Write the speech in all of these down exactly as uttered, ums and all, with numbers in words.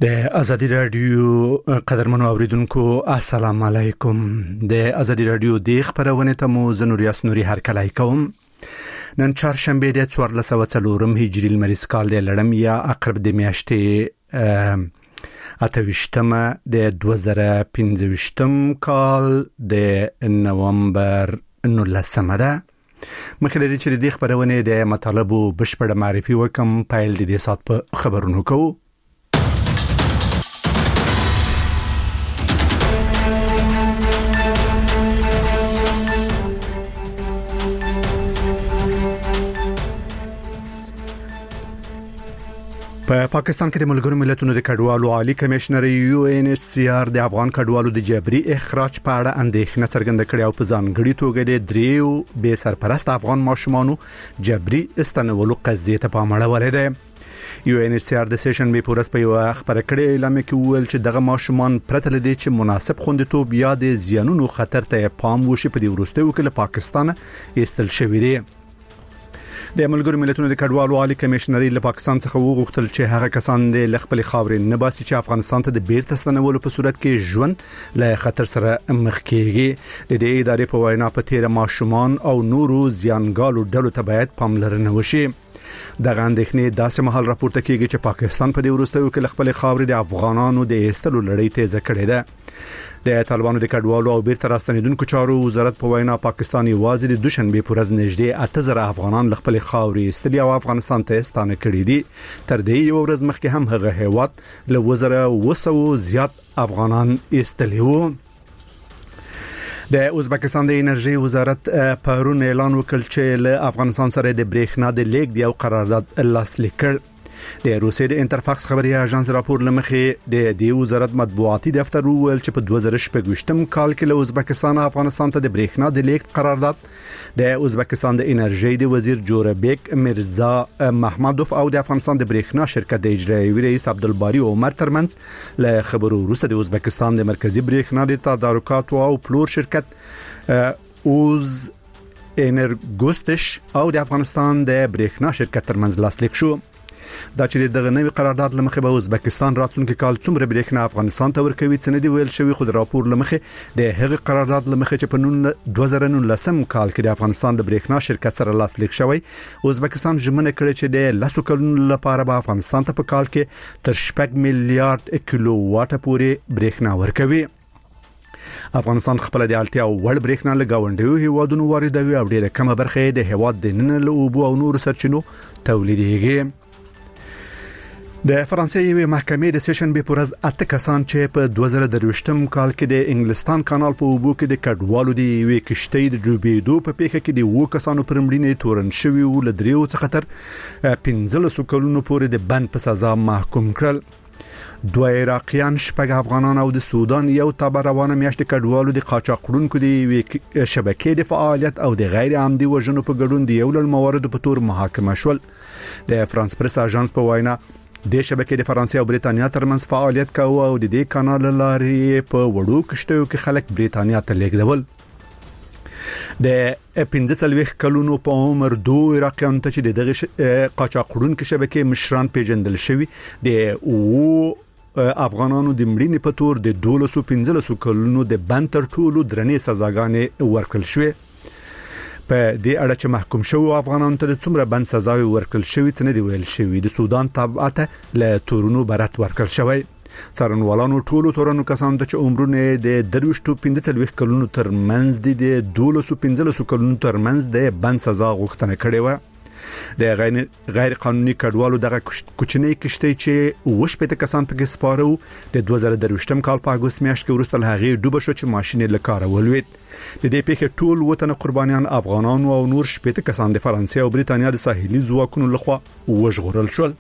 د ازادي رادیو قدرمنو اوریدونکو السلام علیکم. د ازادي رادیو د خبرونه ته مو زنوریاس نوري هر کله کوم. نن چهارشنبه د څوارلس سوه څلورم هجری لمریز کال د لړم یا اقرب د میاشتې اتهویشتمه د دوه زره پنځه ویشتم کال د نوامبر نولسمه ده. مخکې د چې د خبرونه د مطالبو بشپړ معرفي وکم پایل د دې سات په خبرونو کوو. په پاکستان کې د ملګرو ملتونو د کډوالو عالی کمشنر یو ان ایچ سی آر د افغان کډوالو د جبري اخراج په اړه اندېښنه څرګنده کړې او په ځانګړي توګه د دریو بې سرپرست افغان ماشومانو جبري استنولو قضیې ته پام اړولی دی. یو ان ایچ سی آر د سیشن به پورس په یو خبره کړې اعلان کې ویل چې دغه ماشومان پرته لدی چې مناسب خوندیتوب یا د زیانونو خطر ته پام وشي په دې وروستیو کې له پاکستان ایستل شوی دی. د ملګرو ملتونو د کډوالو عالی کمشنري له پاکستان څخه وغوښتل چې هغه کسان د خپل خاورې نه باسي چې افغانستان ته د بیرته ستنولو په صورت کې ژوند له خطر سره مخ کیږي. د دې ادارې په وینا په تیر ماشومان او نورو زیانګالو ډلو ته باید پاملرنه وشي. دغه اندېښنې داسې مهال راپورته کیږي چې پاکستان په دې وروستیو کې خپل خاورې د افغانانو د ایستلو لړۍ تیزه کړې ده. د طالبانو د کډوالو او بیرته راستنیدونکو چارو وزارت په وینا پاکستان یوازې د دوشنبه پر ورځ نږدې اته زره افغانان خپل خاورې ایستلي او افغانستان ته ستانه کړي دي. تر دې یو ورځ مخکې هم هغه هیواد له وزره وسو زیات افغانان ایستلي وو. د ازبکستان د انرژي وزارت پرون اعلان وکړ چې له افغانستان سره د برېښنا د لیږد یو قرارداد لاسلیک کړ. د روسیې د انټرفاکس خبري اژانس راپور لمخې د دې وزارت مطبوعاتي دفتر وویل چې په دوه زره شپږ کال کې له ازبکستان افغانستان ته د برېښنا د لیږد قرارداد د ازبکستان د انرژي د وزیر جوربیک مرزا محمدوف او د افغانستان د برېښنا شرکت د اجرایي رئیس عبدالباری عمر ترمنځ له خبرو وروسته د ازبکستان د مرکزی برېښنا د تدارکات او پلور شرکت اوز انرګوستش او د افغانستان د برېښنا شرکت ترمنځ لاسلیک شو. دا چې دغه نوې قرارداد لمخې به ازبکستان راتلونکي کال څومره برېښنا افغانستان ته ورکوي څه نه دی ویل شوی، خو د راپور لمخې د هغه قرارداد لمخې چې په دوه زره نولسم کال کې د افغانستان د برېښنا شرکت سره لاسلیک شوی، ازبکستان ژمنه کړې چې د لسو کلونو لپاره به افغانستان ته په کال کې تر شپږ میلیارډ کیلو واټه پورې برېښنا ورکوي. افغانستان خپل د اړتیا وړ برېښنا له گاونډیو هیوادونو واردوي او ډېره کمه برخه د هیواد د نن له اوبو او نور سرچینو تولیدېږي. د فرانسې یوې محکمې د سیشن به پورز اته کسان چې په دوه زره درویشتم کال کې د انګلستان کانال په اوبو کې د کډوالو دی یوې کشتۍ د ډوبېدو په پیښه کې د وو کسانو پر مړینې تورن شوی او له دریو څخه تر پنځلسو کلونو پورې د بند په سزا محکوم کړل. دوه عراقیان، شپږ افغانان او د سودان یو تابع روانه میاشت کډوالو د قاچاقړونکو د شبکې د فعالیت او د غیر عمدي وژنو په ګډون د یو لړ مواردو په تور محاکمه شول. د فرانس پریس اژانس په وینا د شبکې د فرانسې او بریتانیا ترمنځ فعالیت کوي او د دې کانال لارې په وړو کشتیو کې خلک بریتانیا ته لیږدول. د پنځه څلوېښت کلونو په عمر دوه عراقیان ته چې دغه قاچاقړونکو شبکې مشران پیژندل شوی د او افغانانو د مړینې په تور د دولسو پنځلسو کلونو د بند تر ټولو درنې سزاګانې ورکړل شوې. په دې اړه چې محکوم شوی افغانانو ته څومره بند سزاوي ورکړل شوی څه نه دی ویل شوی. د سودان تبعته له تورونو برات ورکړل شوی. څارنوالانو ټولو تورنو کسانو ته چې عمرونه د درويشتو پنځه څلوېښت کلونو ترمنځ دي د دولسو پنځلسو کلونو ترمنځ د بند سزا غوښتنه کړې و. د غیر غیر قانوني کډوالو دغه کوچنۍ کشتۍ چې وشپېته کسان پکې سپاره وو د دوه زره درویشتم کال په اگست میاشت کې وروسته له هغې ډوبه شو چې ماشین یې له کاره ولوېد. د دې پیښې ټول وطن قربانیان افغانان او نور شپېته کسان د فرانسې او بریتانیا د ساحلي ځواکونو لخوا وژغورل شول.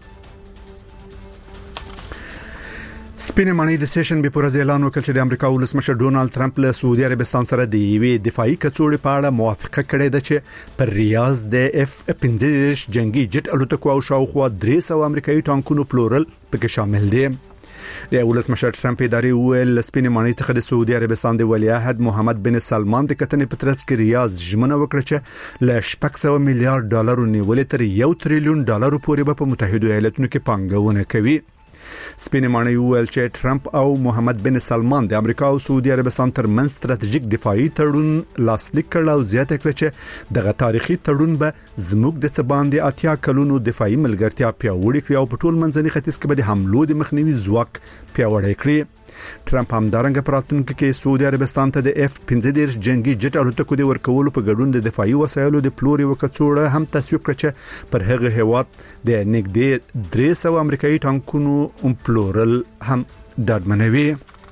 سپین معنی د سیشن به پر اعلان وکړ چې د امریکا ولسمشر ډونالد ټرمپ له سعودي عربستان سره د یوې دفاعي کڅوړې په اړه موافقه کړې ده چې پر ریاض د اف پنځه دېرش جنگي جټ الوتکو او شاوخوا درې سوه امریکایي ټانکونو پلورل پکې شامل دي. د ولسمشر ټرمپ ادارې ویل سپین معنی څخه د سعودي عربستان د ولیعهد محمد بن سلمان د کتنې په ترڅ کې ریاض ژمنه وکړه چې له شپږ سوه میلیارډ ډالر نیولې تر یو تریلیون ډالر پورې به په متحده ایالاتونو کې پانګونه کوي. سپین مانای ویل چې ټرمپ او محمد بن سلمان د امریکا او سعودي عربستان ترمنځ ستراتیژیک دفاعي تړون لاسلیک کړ او زیاته کړ چې دغه تاریخي تړون به زموږ د څباندې اتیا کلونو دفاعي ملګرتیا پیاوړې کړي او په ټول منځني ختیځ کې به د حملو د مخنیوي ځواک پیاوړی کړي. ټرمپ هم دارنګ پراتونکو کې سعودي عربستان ته د اف پنځه دېرش جنگي جټ الوتکو د ورکولو په ګډون د دفاعي وسایلو د پلوري وکڅوړه هم تصویب کړ چې پر هغه هیواد د نګدې درې سوه امریکایي ټانکونو پلورل هم ډاډمنوي.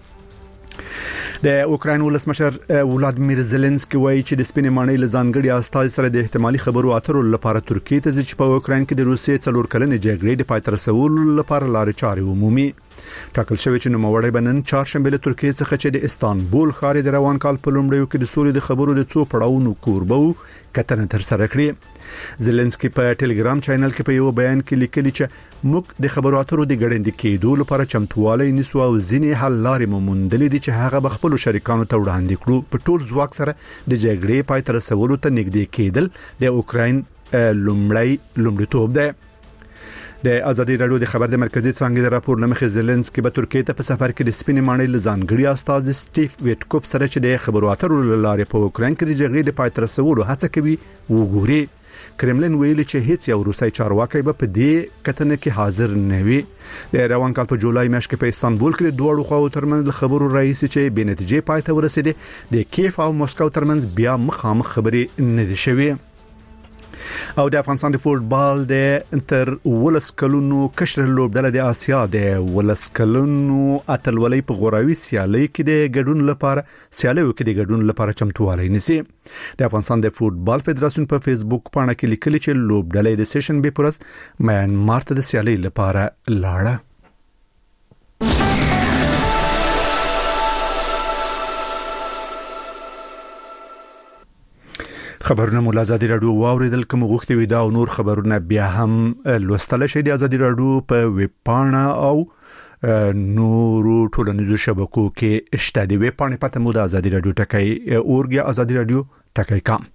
د اوکراین ولسمشر ولادیمیر زيلنسکي وایي چې د سپینې مانۍ لزانګړي استاد سره د احتمالي خبرو اترو لپاره ترکیه ته ځي چې په اوکراین کې د روسیې څلور کلنې جګړې د پای ته رسولو لپاره لارې چارې ومومي. ټاکل شوی چې نوموړی بنن چهارشنبه له ترکیه څخه چې د استانبول ښار د روان کال په لومړیو کې د سولې د خبرو د څو پړاوونو کوربو کتنه تر سره کړې. زيلنسکي په ټلګرام چینل کې په یو بیان کې لیکلي چې موږ د خبرو اترو د ګړندې کېدو لپاره چمتووالی نیسو او ځینې حل لارې موندلې دي چې هغه بخپل شریکانو ته وړاندې کړو. په ټول ځواک سره د جګړې پای ته رسولو ته نږدې کېدل د اوکراین لومړی لومړیتوب دی. د ازادي رادیو د خبر د مرکزی څنګه د راپور لمخې زيلنسکي به ترکیه ته په سفر کې د سپینې مانۍ لزانګړي استاد سټیف ویټکوپ سره چې د خبرو اترو لارې په اوکراین کې د جګړې د پای ته رسولو هڅه کوي وګوري. کرملین ویلي چې هیڅ یو روسي چارواکي به په دې کتنه کې حاضر نه وي. د روان کال په جولای میاشت کې په استانبول کې د دوه خواو ترمنځ خبرو رئیس چې به نتیجې پای ته ورسېده د کیف او مسکو ترمنځ بیا مخامخ خبرې نه دي شوي. او د افغانستان د فوتبال د تر ولس کلونو کشر لوبډله د آسیا د ولس کلونو اتلولۍ په غوراوي سیالي کې د ګډون لپاره سیالیو کې د ګډون لپاره چمتووالی نیسي. د افغانستان د فوتبال فدراسیون په فیسبوک پاڼه کې لیکلي چې لوبډله د سیشن به پرس میانمار ته د سیالي لپاره لاړه. خبرونه مو ازادي رادیو واوریدل کوم غوښتي وي دا او نور خبرونه بیا هم لوستل شي د ازادي رادیو په ویب پاڼه او نورو ټولنیزو شبکو کې شته. دی ویب پاڼه پته مو د ازادي رادیو ټکای اورګیا ازادي رادیو ټکای کام.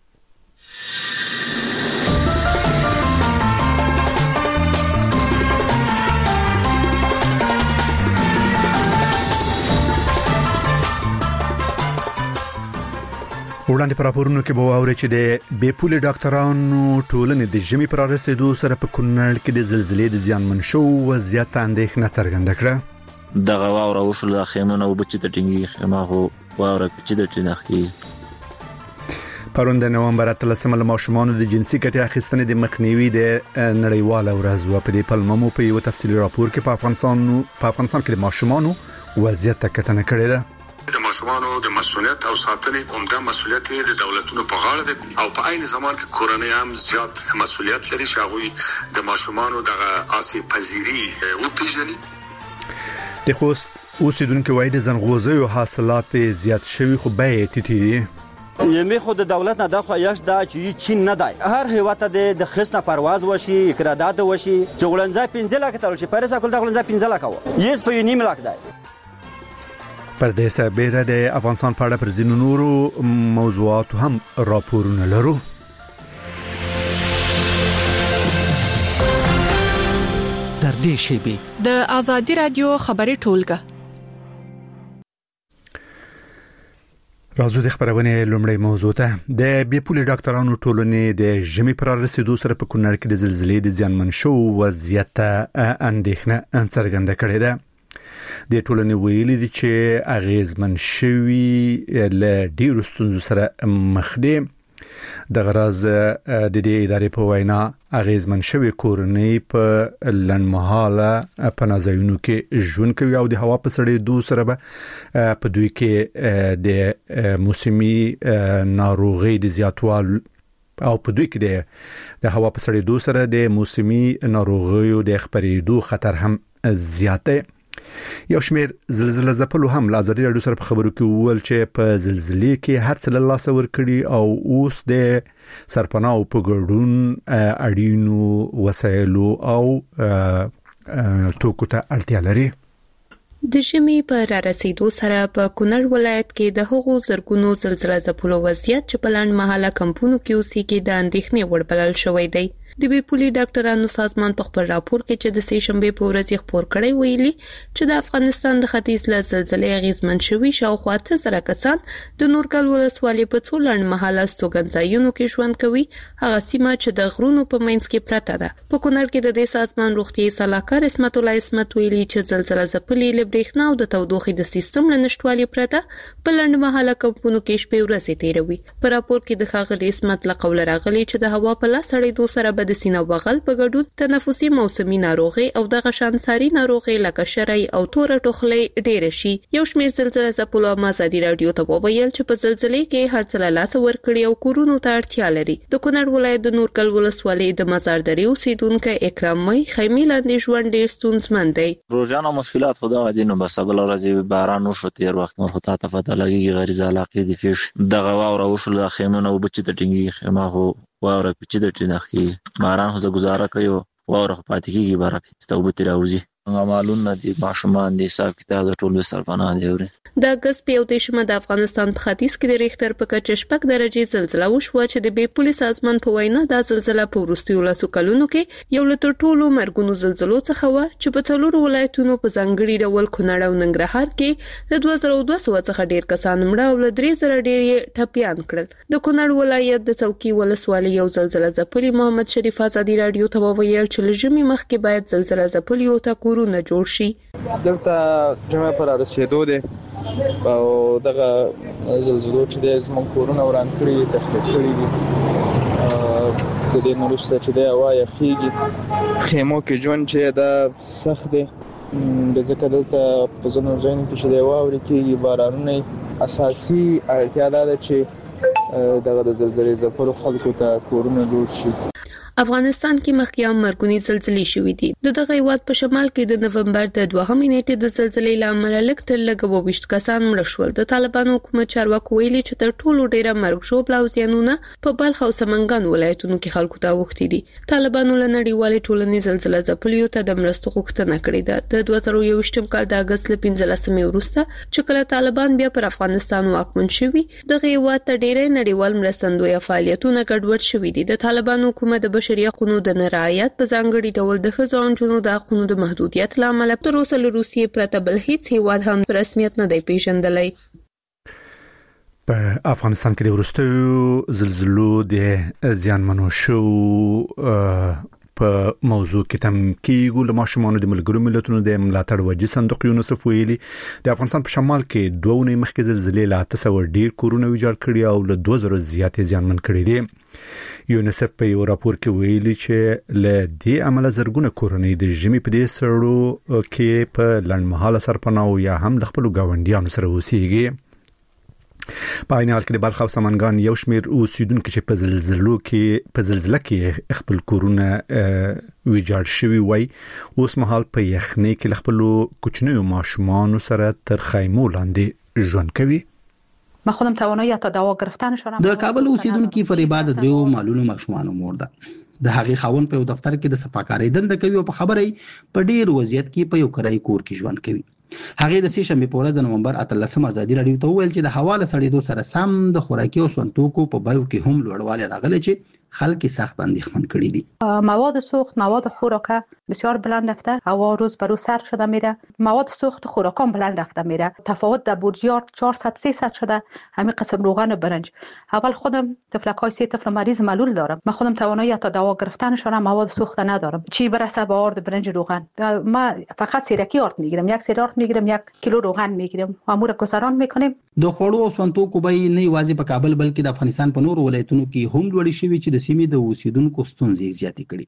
وړاندې پر راپورونو کې به واوري چې د بیپولي ډاکټرانو ټولنې د ژمي پر رسیدو سره په کونړ کې د زلزلې د زیانمن شو وضعیت اندېښنه څرګنده کړه. دغه واوره وشول د خیمونو او بچی د ټینګي خیمه هو واوره چې د ټینخي پرون د نومبر اتلسمه له ماشومانو د جنسي ګټې اخیستنې د مخنیوي د نړیواله ورځ و. په دې پلمو په یو تفصیلي راپور کې په افغانستان په افغانستان کې د ماشومانو وضعیت کتنه کړې ده. د ماشومانو د مسؤلیت او ساتنې عمده مسؤلیت د دولتونو په غاړه ده او په عین زمان کې کورنۍ هم زیات مسؤلیت لري چې هغه د ماشومانو د آسیب پذیری او پیژني. د خوست اوسیدونکو وایي د زنغوزیو حاصلات زیات شوي خو بیې ټیټې دي. یمه خود دولت نه د خواهش دا چې چین نه دی هر هیواد ته د خصنه پرواز وشي اقرارداد وشي چغلنځه پنځه لک تل شي پرسه کول د غلنځه پنځه لک و یس په نیم لک دی. پر دې سبیره د افغانستان په اړه پر ځینو نورو موضوعاتو هم راپورونه لرو. در دې شیبه د ازادي رادیو خبري ټولګه راځو د خبرونه لومړی موضوع ته. د بیپولي ډاکټرانو ټولنې د ژمي پر رسیدو سره په کونړ کې د زلزلې د زیانمن شو وضعیت اندېښنه څرګنده کړې ده. د ټولنې ویلي دي چې اغیزمن شوی له ډیرو ستونزو سره مخ دي. د غرض د دې ادارې په وینا اغیزمن شوی کورنۍ په لنډمهاله پناهځایونو کې ژوند کوي او د هوا په سړېدو سره به په دوی کې د موسمي ناروغي د زیاتوالي او په دوی کې د هوا په سړېدو سره د موسمي ناروغیو د خپرېدو خطر هم زیات دی. یو شمیر زلزلې زپلو هم لازمي رادیو سره په خبرو کې وویل چې په زلزلې کې هر څه له لاسه ورکړي او اوس د سرپناه په ګډون اړینو وسایلو او توکو ته اړتیا لري. د ژمي په رارسیدو سره په کونړ ولایت کې د هغو زرګونو زلزلې زپلو وضعیت چې په لاندې مهاله کمپونو کې اوسېږي د اندېښنې وړ بلل شوی دی. د بیپولي ډاکټرانو سازمان په خپل راپور کې چې د سې شنبه په ورځ خبر کړی ویلي چې د افغانستان د ختیځ له زلزلې اغیزمن شوي شاوخوا ته زره کسان د نورګل ولسوالۍ په څو لړ مهاله ستوګنځایونو کې ژوند کوي، هغه سیمه چې د غرونو په منځ کې پرته ده. په کونړ کې د دې سازمان روغتیايي صلاحکار اسمت الله اسمت ویلي چې زلزلہ ځپلي له برېښنا او د تودوخې د سیستم له نشټوالي پرته په لنډ مهاله کمپونو کې شپې ورځې تیروي. په راپور کې د ښاغلي اسمت له قوله راغلي چې د هوا په لاس اړېدو سره به د سینه بغل په ګډون تنفسي موسمي ناروغي او د غشانساري ناروغي لکه شری او تور ټوخلې ډېر شي. یو شمېر زلزلہ ځپلو ازادي رادیو ته وویل چې په زلزلې کې هر څه له لاس ورکړي او کورونو ته اړتیا لري. د کونړ ولایت د نورګل ولسوالۍ د مزار درې اوسیدونکو اکرام مې خیمې لاندې ژوند ډېر ستونزمن دی. روزانه مشکلات خدا دینو بس بل ورځ باران وشو تیر وخت مر خطا ته پته لګي غریزه علاقه دي فيش دغه واور وشو د خیمونو وبچ ته ټینګي خیمه هو واور پچ د ټینخي باران خو گزاره کوي واور پاتې کیږي بارک ستوبته راوځي معلوم نه دي ماشومان دي حساب کتاب د ټولو سرپناه دی وري. د اگست په یو دیشمه د افغانستان په ختیځ کې د ریختر په کچه شپږ درجه زلزلہ وشوه چې د بیپولي سازمان په وینا د زلزلہ په وروستیو لاسو کلونو کې یو له ټولو مرګونو زلزلو څخه و چې په څلورو ولایتونو په ځانګړي ډول کونړ او ننګرهار کې د دوه زره دوه سوه څخه ډیر کسان مړه او له درې زره ډیر ټپيان کړل. د کونړ ولایت د څوکي ولسوالۍ یو زلزلہ ځپلي محمد شریف ازادي رادیو ته وویل چې لږمي مخکې باید زلزلہ ځپلي او تا کورونه جوړ شي. دلته جمع پر رسیدو دي او دغه زلزلو چې د زمون کورونه وران کړی تخریب کړی دي د دې نورسته چې د هوا یخیږي خیمو کې ژوند چې دا سخت دي د ځکه دلته په ځینو ځایونو کې چې د هوا ورکیږي بارانونه اساسي اړتیا ده چې دغه د زلزلې ځپلو خلکو ته کورونه جوړ شي. افغانستان کې مخکې مرګونی زلزلې شوې دي. د دغه هیواد په شمال کې د نومبر د دوهمې نیټې د زلزلې لامل لږ تر لږه اووه ویشت کسان مړه شول. د طالبانو حکومت چارواکو ویلي چې تر ټولو ډیره مرګ ژوبل او زیانونه په بلخ او سمنګان ولایتونو کې خلکو ته وختي دي. طالبانو له نړیوالې ټولنې زلزلہ ځپلیو ته د مرستو غوښتنه کړې ده. د دوه زره یوویشتم کال د اگست له پنځلسمې وروسته چې کله طالبان بیا پر افغانستان واکمن شوي دغه هیواد ته ډیره نړیوال مرستندوی فعالیتونه ګډوډ شوي دي. د طالبانو حکومت د بشري حقوقو د نارایت په ځانګړي ډول د ښځو او نجونو د حقوقو د محدودیت لامل تر اوسه له روسیې پرته بل هیڅ هیواد هم رسمیت نه دی پیژندلی. په افغانستان کې د وروستیو زلزلو د زیانمنو شو په موضوع کې تم کېږو له ماشومانو د ملګرو ملتونو د ملاتړ وجې صندوق یونیسف ویلي د افغانستان په شمال کې دوه ونې مخکې زلزلې لا تسو ډیر کورونه ویجاړ کړي او له دوه زره زیاتې زیانمن کړي دي. یونیسف په یو راپور کې ویلي چې له دې عمله زرګونه کورنۍ د ژمي په دې سړو کې په لړمحاله سرپناه یا هم د خپل ګاونډیانو سره اوسېږي. په عین حال کې د بلخ او سمنګان یو شمېر اوسیدونکو چې په زلزلو کې په زلزلہ کې خپل کورونه ویجاړ شوي وای اوس مهال په یخنۍ کې خپل کوچنیو ماشومان سره تر خیمو لاندې ژوند کوي. ما خودم توانایی حتی دوا گرفتنش دارم. د کابل اوسیدونکو فریبا د دریو مالونو ماشومان مور ده. د هغې خاوند په دفتر کې د صفاکارۍ دنده کوي او په خبرې په ډیر وضعیت کې په یو کرای کور کې ژوند کوي. هغه د سې شنبه په ورځ د نومبر اتلسم ازادي رادیو ته ویل چې د حواله سړېدو سره سم د خوراکي او سونتوکو په بایو کې هم لوړوالی راغلی چې خلک سخت اندېښمن کړي دي. مواد سوخت، مواد خوراک بسیار بلند رفته، هوا روز به روز سرد شده میره، مواد سوخت خوراکام بلند رفته میره، تفاوت در بورجیار چهارصد سیصد شده. همین قسم روغن و برنج. اول خودم تفلکای سه طفل مریض معلول دارم. من خودم توانایی حتی دوا گرفتنش دارم، مواد سوخت ندارم. چی برسه به آرد برنج روغن. من فقط سیرکی آرد میگیرم، یک سیر آرد میگیرم، یک کیلو روغن میگیرم و امور گذران میکنیم. د خوړو او سونتوکو به نه یوازې په کابل بلکې د افغانستان په نورو ولایتونو کې هم لوړې شوي چې د سیمې د اوسیدونکو ستونزې زیاتې کړي.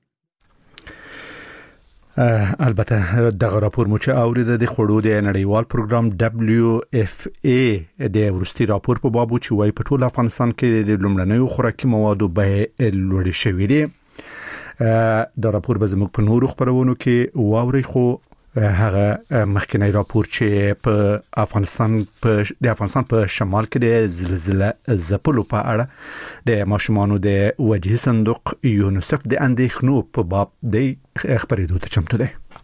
البته دغه راپور مو چې اورید د خوړو د نړیوال پروګرام دبليو اف ای د ورستي راپور په باب چې وای په ټول افغانستان کې د لومړنیو خوراکي موادو به لوړې شوې دي. دا راپور به زموږ په نورو خبرونو کې واوري خو هغه مخکنی راپور چې په افغانستان په د افغانستان په شمال کې د زلزلہ ځپلو په اړه د ماشومانو د وجهي صندوق یونیسف د اندېښنو په باب د خبرېدو ته چمتو دی.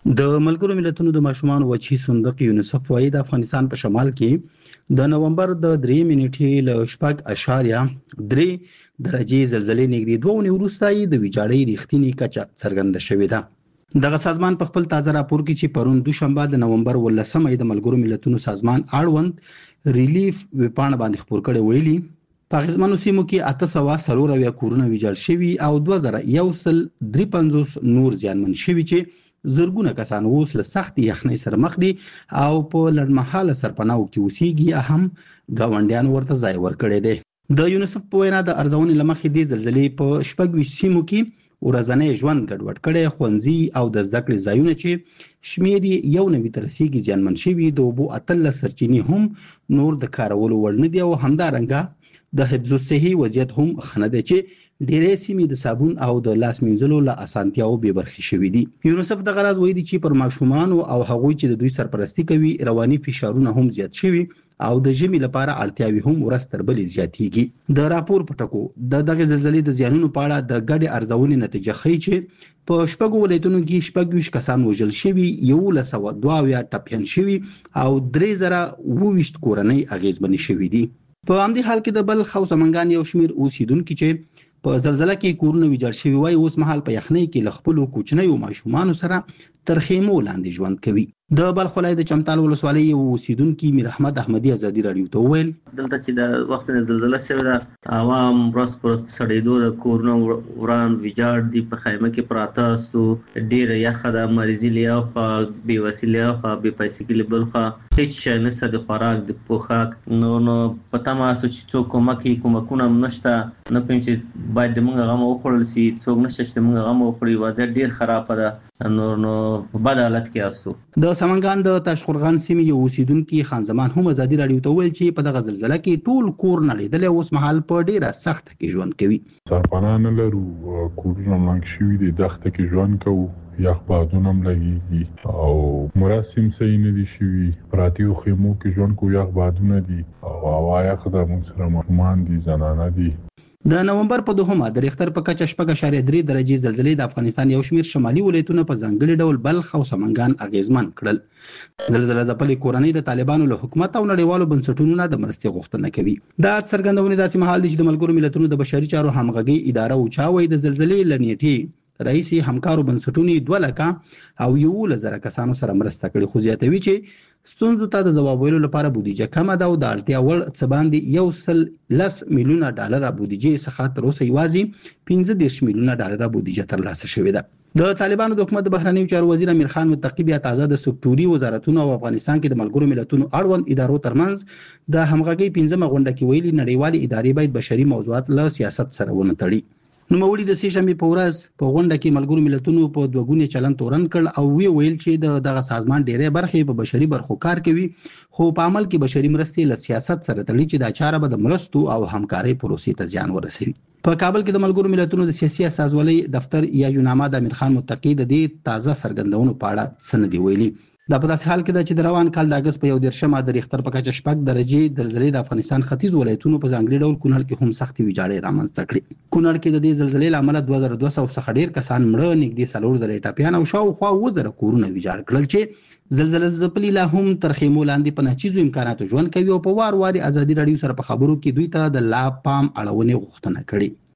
د ملګرو ملتونو د ماشومان وچی صندوق یونیسف وايي د افغانستان په شمال کې د نومبر د درې منټې له شپږ اشاریه درې درجه زلزلې نږدې دوه ونې وروسته د ویجاړۍ ریښتینی کچه څرګنده شوې ده. دغه سازمان په خپل تازه راپور کې چې پرون دوشنبه د نومبر ولسمه د ملګرو ملتونو سازمان اړوند ریلیف وپاڼه باندې خبر کړي ویلي په غزمنو سیمو کې اته سوه څلور اویا کورونه ویجاړ شوي او دوه زره یو سل درې پنځوس نور زیانمن شوي چې زرګونه کسان اوس له سخت یخنۍ سره مخ دي او په لړمحاله سرپناو کې اوسېږي هم ګاونډیان ورته ځای ورکړی دی. د یونیسف په وینا د ارزونې له مخې د زلزلې په شپږ ویشت سیمو کې ورځنی ژوند ګډوډ کړی، ښوونځي او د زده کړې ځایونه چې شمېر یې یو نوي ته رسېږي زیانمن شوي، د اوبو اتلس سرچینې هم نور د کارولو وړ نه دي او همدارنګه د حفظ الصحي وضعیت هم ښه نه دی چې ډېرې سیمې د صابون او د لاس مینځلو له اسانتیاو بې برخې شوي دي. یونیسف دغه راز وایي چې پر ماشومانو او هغوی چې د دوی سرپرستي کوي رواني فشارونه هم زیات شوي او د ژمي لپاره اړتیاوې هم ورځ تر بلې زیاتېږي. د راپور په ټکو د دغه زلزلې د زیانونو په اړه د ګډې ارزونې نتیجه ښیي چې په شپږو ولایتونو کې شپږ ویشت کسان وژل شوي، یولس سوه دوه اویا ټپیان شوي او درې زره اووه ویشت کورنۍ اغېزمنې شوي دي. په همدې حال کې د بلخ او سمنګان یو شمېر اوسیدونکي چې په زلزلہ کې کورونه ویجاړ شوي وای اوس مهال په یخنۍ کې له خپلو کوچنیو ماشومانو سره تر خیمو لاندې ژوند کوي. د بلخ ولایت د چمتال ولسوالۍ یو اوسیدونکي میر احمد احمدي ازادي راډیو ته وویل دلته چې د وخت نه زلزلہ شوې ده عوام ورځ پر ورځ په سړېدو د کورونه وران ویجاړ دي، په خیمه کې پراته استو، ډېره یخه ده، مریضي له یو خوا، بې وسیلې له خوا، بې پیسې له بل خوا، هیڅ شی نشته د خوراک د پوښاک. نو نو په تمه اسو چې څوک کومک کوي، کومکونه هم نشته، نه پوهېږم چې باید د موږ غم وخوړل شي، څوک نشته چې موږ غم وخوري. وضعیت ډېر خرابه ده، نو نو په بد حالت کې استو. د سمنګان د تاشقرغان سیمې یو اوسیدونکي خان زمان هم ازادي راډیو ته ویل چې په دغه زلزلہ کې ټول کور نړېدلی، اوس مهال په ډیره سخت کې ژوند کوي. سرپناه نه لرو، کورونه مړنګ شوي دي، دښته کې ژوند کوو، یخ بادونه هم لګېږي او مراسم صحیح نه دي شوي، پراتیو خیمو کې ژوند کوو، یخ بادونه دي او هوا یخ ده، موږ سره ماشومان دي، زنانه دي. د نومبر په دوهمه د ریختر په کچه شپږ اشاریه درې درجې زلزلې د افغانستان یو شمېر شمالي ولایتونه په ځانګړي ډول بلخ او سمنګان اغېزمن کړل. زلزلہ ځپلې کورنۍ د طالبانو له حکومت او نړیوالو بنسټونو نه د مرستې غوښتنه کوي. دا څرګندونې داسې مهال دي چې د ملګرو ملتونو د بشري چارو همغږي اداره اوچا وایي د زلزلې له نیټې رئیسي همکارو بنسټونو دوه لکه او یولس زره کسانو سره مرسته کړې، خو زیاتوي چې ستونزو ته د ځواب ویلو لپاره بودیجه کمه ده او د اړتیا وړ څه باندې یو سل لس میلیونه ډالره بودیجې څخه تر اوسه یوازې پنځه دېرش میلیونه ډالره بودیجه ترلاسه شوې ده. د طالبانو د حکومت د بهرنیو چارو وزیر امیر خان متقی بیا تازه د سکتوري وزارتونو او افغانستان کې د ملګرو ملتونو اړوند ادارو ترمنځ د همغږۍ پنځمه غونډه کې ویلي نړیوالې ادارې باید بشري موضوعات له سیاست سره ونه تړي. نوموړي د سې شنبې په ورځ په غونډه کې ملګرو ملتونو په دوه ګونې چلن تورن کړ او وی ویل چې د دغه سازمان ډېرې برخې په بشري برخو کار کوي، خو په عمل کې بشري مرستې له سیاست سره تړي چې دا چاره به د مرستو او همکارۍ پروسې ته زیان ورسوي. په کابل کې د ملګرو ملتونو د سیاسي اساسولۍ دفتر یا یوناما د امیر خان متقی د دې تازه څرګندونو په اړه څه نه دي ویلي. دا په داسې حال کې ده چې د روان کال د اګست په یو دېرشمه د ریختر په کچه شپږ درجې زلزلې د افغانستان ختیځ ولایتونو په ځانګړي ډول کونړ کې هم سختې ویجاړۍ رامنځته کړې. کونړ کې د دې زلزلې له امله دوه زره دوه سوه څخه ډېر کسان مړه، نږدې څلور زره ټپیان او شاوخوا اووه زره کورونه ویجاړ کړل چې زلزلې ځپلي لا هم تر خیمو لاندې په ناچیزو امکاناتو ژوند کوي او په وار وار ازادي راډیو سره په خبرو کې دوی ته د لا پام اړونې غوښتنه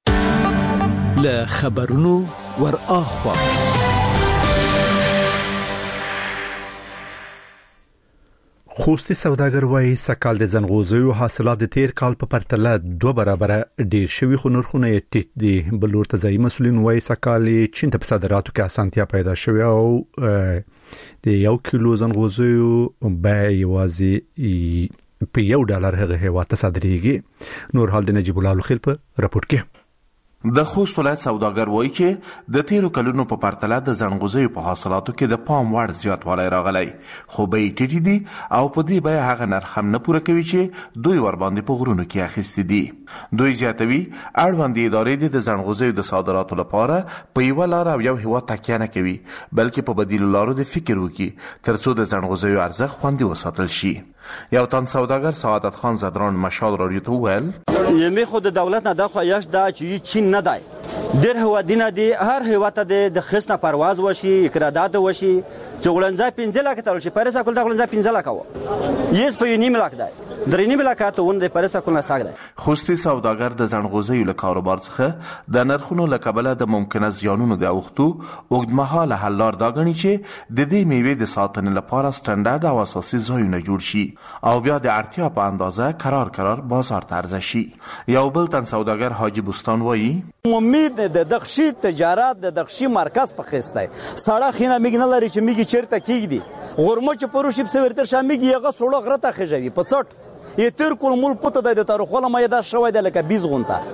کړې. له خبرونو ور اخوا خوستي سوداګر وايي سکهال د زنغوزیو حاصلات د تیر کال په پرتله دوه برابره ډیر شوي، خو نرخونه یې ټیټ دي. بل ورته ځایي مسؤلین وايي سکهال چین ته په صادراتو کې اسانتیا پیدا شوې او د یو کیلو زنغوزیو بیه یوازې په یو ډالر هغه هیواد ته صادریږي. نور حال د نجیب الله الخیل په راپور کې. د خوست ولایت سوداګر وایي چې د تیرو کلونو په پرتله د زنغوزیو په حاصلاتو کې د پام وړ زیاتوالی راغلی، خو بیې ټیټې دي او په دې بیه هغه نرخ هم نه پوره کوي چې دوی ورباندې په غرونو کې اخیستي دي. دوی زیاتوي اړوندې ادارې د زنغوزیو د صادراتو لپاره په یوه لار او یو هیواد تکیه نه کوي، بلکې په بدیلو لارو د فکر وکړي ترڅو د زنغوزیو ارزښت خوندي وساتل شي. یو تن سوداګر سعادت خان زدران مشال راډیو ته وویل یمه خود دولت نه د خواهش دا چې چین نه دی ډېر هیوادونه دي هر هیواد ته د خص نه پرواز وشي قرارداد وشي چې غړنځه پنځه لک تل شي پاریس کول د غړنځه پنځه لک و یس په نیم لک دی درې نیم لک ته ون د پاریس کول نه ساګ دی خوستي سوداګر د ځنغوزیو له کاروبار څخه د نرخونو له کبله د ممکنه زیانونو د اوختو اوږدمهاله حل لار دا ګڼي چې د دې میوې د ساتنې لپاره سټنډرډ او اساسي ځایونه جوړ شي او بیا د اړتیا په اندازه قرار قرار بازار ته عرضه شي. یو بل تن سوداګر حاجی بوستان وایي امید د دغشي تجارت د دغشي مرکز په خسته سړه خینه میګ نه لري چې میګ چیرته کیږي غورمو چې پروشي په ورتر شامګي هغه سوړه غرته خجوي په څټ یتر کول مول پته د تاریخونه مې دا شوی د لکه بیس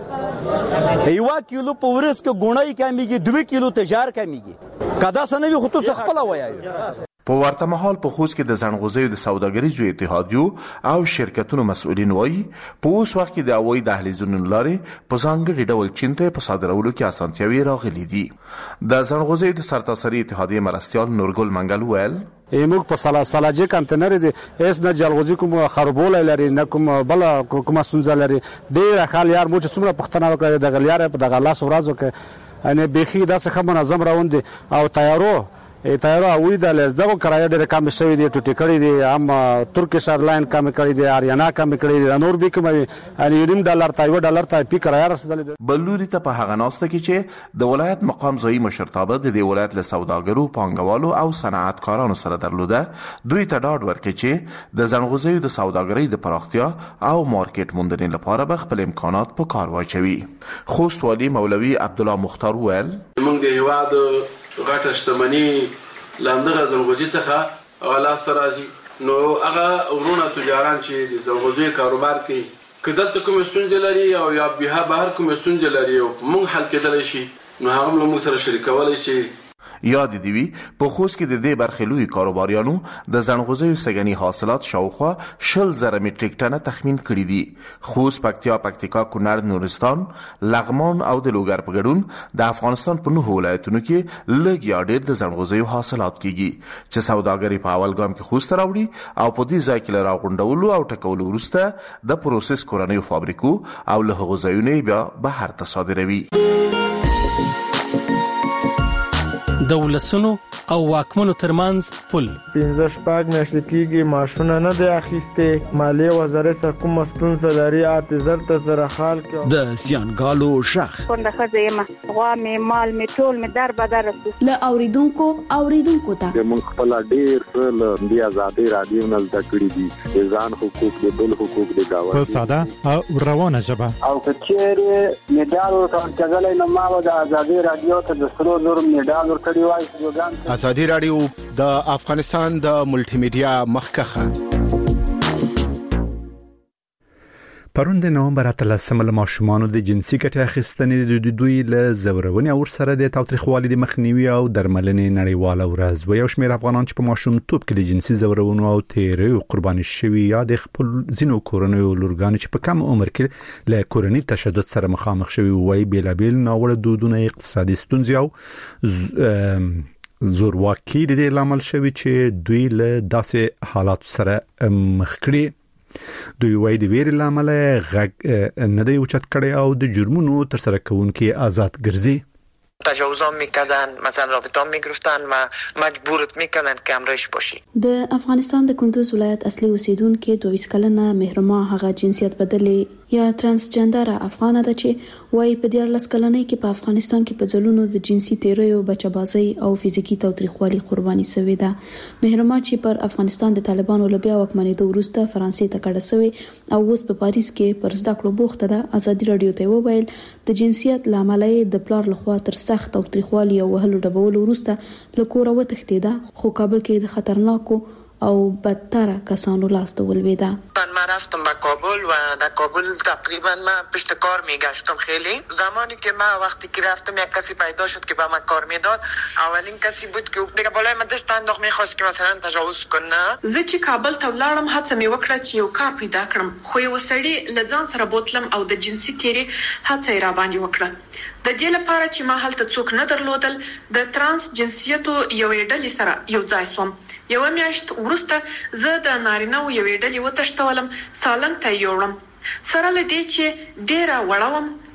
غونټه یو کیلو په ورس کې ګونای کمیږي دوه کیلو تجار کمیږي کدا سنوي خو تو خپل وایي. په ورته مهال په خوست کې د ځنغوزیو د سوداګریزو اتحادیو او شرکتونو مسؤلین وایي په اوس وخت کې د هوایي دهلیزونو لارې په ځانګړي ډول چین ته په صادرولو کې اسانتیاوې راغلي دي. د ځنغوزیو د سرتاسري اتحادیې مرستیال نورګل منګل ویل موږ په سلا سلاجه کانټینر دي اس نه جلغوزي کوم خربول لري نه کوم بل کوم سنځ لري ډیر خال یار مو چې څومره پښتنه وکړي د غلیار په دغه لاس ورازو کې ان بيخي داسې خبره منظم راوند او تیارو تیارو اوی د لزدغه کرایه ډېر کم شوی دی ټوټی کړی دی هم ترکیش ایرلاین کم کړی دی اریانا کم کړی دی نور به کوم ان یو ډالر ته یو ډالر ته پی کرایه رسیدل. بلوري ته په هغه ناسته کې چې د ولایت مقام ځای مشرتابه د دې ولایت له سوداګرو پانګوالو او صنعتکارانو سره درلوده دوی ته ډاډ ورکړي چې د ځنغوزیو د سوداګرۍ د پراختیا او مارکیټ موندنې لپاره به خپل امکانات په کار واچوي. خوست والی مولوي عبدالله مختار ویل موږ د هواد غټه شتمنۍ لاندغه ځنغوزي څخه غلا سره نو هغه ورونه تجاران چې د ځنغوزي کاروبار کوي کله کوم ستونزې لري او یا به بهر کوم ستونزې لري او موږ حل کېدلی شي نو هغه موږ سره شریکولای شي. یاد دی وی په خوست کې د دې برخې لوی کاروباریانو د ځنغوزیو سګنی حاصلات شاوخوا شل زره میټریک ټنه تخمین کړی دي. خوست، پکتیا، پکتیکا، کونړ، نورستان، لغمان او د لوګر په ګډون د افغانستان په نهو ولایتونو کې لږ یا ډېر د ځنغوزیو حاصلات کیږي چې سوداګري په اول ګام کې خوست راوړي او په دې ځای کې لرا غونډولو او ټکولو وروسته د پروسس کورنیو فابریکو او له هغو ځایونو بیا بهر ته صادروي. د ولسونو او واکمنو ترمنځ پل پنځه شپږ میاشتې کېږي معاشونه نه دی اخیستې مالیې وزارت سره کوم ستونزه لري اعتذار ته سره حال کې د زیانګالو شخ څنګه ښځه یم غوا مې مال مې ټول مې در بدر له اوریدونکو اوریدونکو ته موږ خپل ډیر څه له دې آزادۍ رادیو نه زده کړي دي ځان حقوق د بل حقوق د گاونډي په ساده او روانه ژبه او کچېره میډال ورکړل نو ما د آزادۍ رادیو ته د سرو زر میډال ورکړی وای. آزادۍ رادیو د افغانستان د ملټي میډیا مخکخه پرون د نومبر اتلسمه له ماشومانو د جنسي ګټې اخیستنې د دوی له زورونې او سره د تاوتریخوالي د مخنیوي او درملنې نړیواله ورځ و یو شمېر افغانان چې په ماشومتوب کې د جنسي زورونو او تیریو قرباني شوي یا د خپل ځینو کورنیو لورګانو چې په کم عمر کې له کورني تشدد سره مخامخ شوي وای بیلابیل ناوړه دودونه اقتصادي ستونزې او زورواکي د دې لامل شوی چې دوی له داسې حالات سره مخ کړي. دوی وایي د ویرې لامل غږ نه دی اوچت کړي او د جرمونو تر سره کوونکي آزاد ګرځي. تجاوزام میکردن مثلا رابطه میگرفتن و مجبورت میکردن که همراهش باشی. د افغانستان د کندوز ولایت اصلي اوسیدونکو دویس کلنه مهرما هغه جنسیت بدلې یا ترانسجندر افغانه ده چې وایي په دیارلس کلنۍ کې په افغانستان کې په ځلونو د جنسي تیریو بچبازي او فزیکی تاوتریخوالي قرباني شوې ده. مهرما چې پر افغانستان د طالبانو له بیا واکمنېدو وروسته فرانسې ته کډه شوې او اوس په پاریس کې پر زده کړو بوخته ده ازادي رادیو ته وویل د جنسیت لامل د پلار لخوا تر سخت تاوتریخوالي او وهلو ډبولو وروسته له کوره وتښتېده خو کابل کې د خطرناکو او بدتره کسانو لاس ته ولویده. من رفتم به کابل و در کابل تقریبا من پشت کار میگشتم. خیلی زمانی که من وقتی که رفتم یک کسی پیدا شد که به من کار میداد اولین کسی بود که دیگه بالای من دست انداخت میخواست که مثلا تجاوز کنه. زه چې کابل ته ولاړم هڅه مې وکړه چې یو کار پیدا کړم خو یو سړی له ځان سره بوتلم او د جنسي تیری هڅه یې را باندې وکړه. د دې لپاره چې ما هلته څوک نه درلودل د ترانس جنسیتو یوې ډلې سره یو ځای شوم. یو میاشت وروسته زه د نارینه و یوې ډلې وتښتولم سالنګ ته یوړم. سره له دې چې ډیره وړوم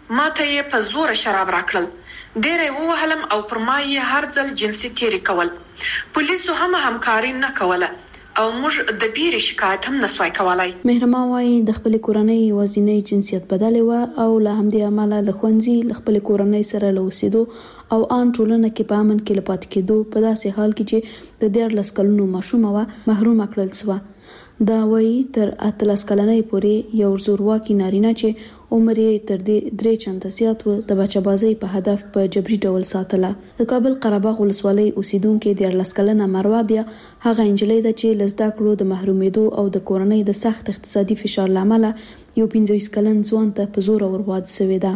ماته یې په زور شراب راکړل. ډېر ووهلم او پر ما یې هر ځل جنسي تیری کول. پولیسو هم همکاري نه کوله او موږ د بیرې شکایت هم نسوای کولای. مهرما وايي د خپل کورنۍ وزینې جنسیت بدلې و او له همدې امله له ښوونځي له خپل کورنۍ سره له اوسېدو او ان ټولنه کې په امن کې لپات کېدو په داسې حال کې چې د دیارلس کلونو ماشوم و محروم کړل شو. دا وایي تر اتلس کلنۍ پورې یو زورواکي نارینه چې عمر یې تر دې درې چنده زیات و د بچه‌بازۍ په هدف په جبري ډول ساتله. د کابل قره باغ ولسوالۍ اوسیدونکو د دیارلس کلنه مروه بیا هغه انجلۍ ده چې لزدا کړو د محرومېدو او د کورنۍ د سخت اقتصادي فشار لامل یو پنځه ویشت کلن ځوان ته په زور ورواده شوې ده.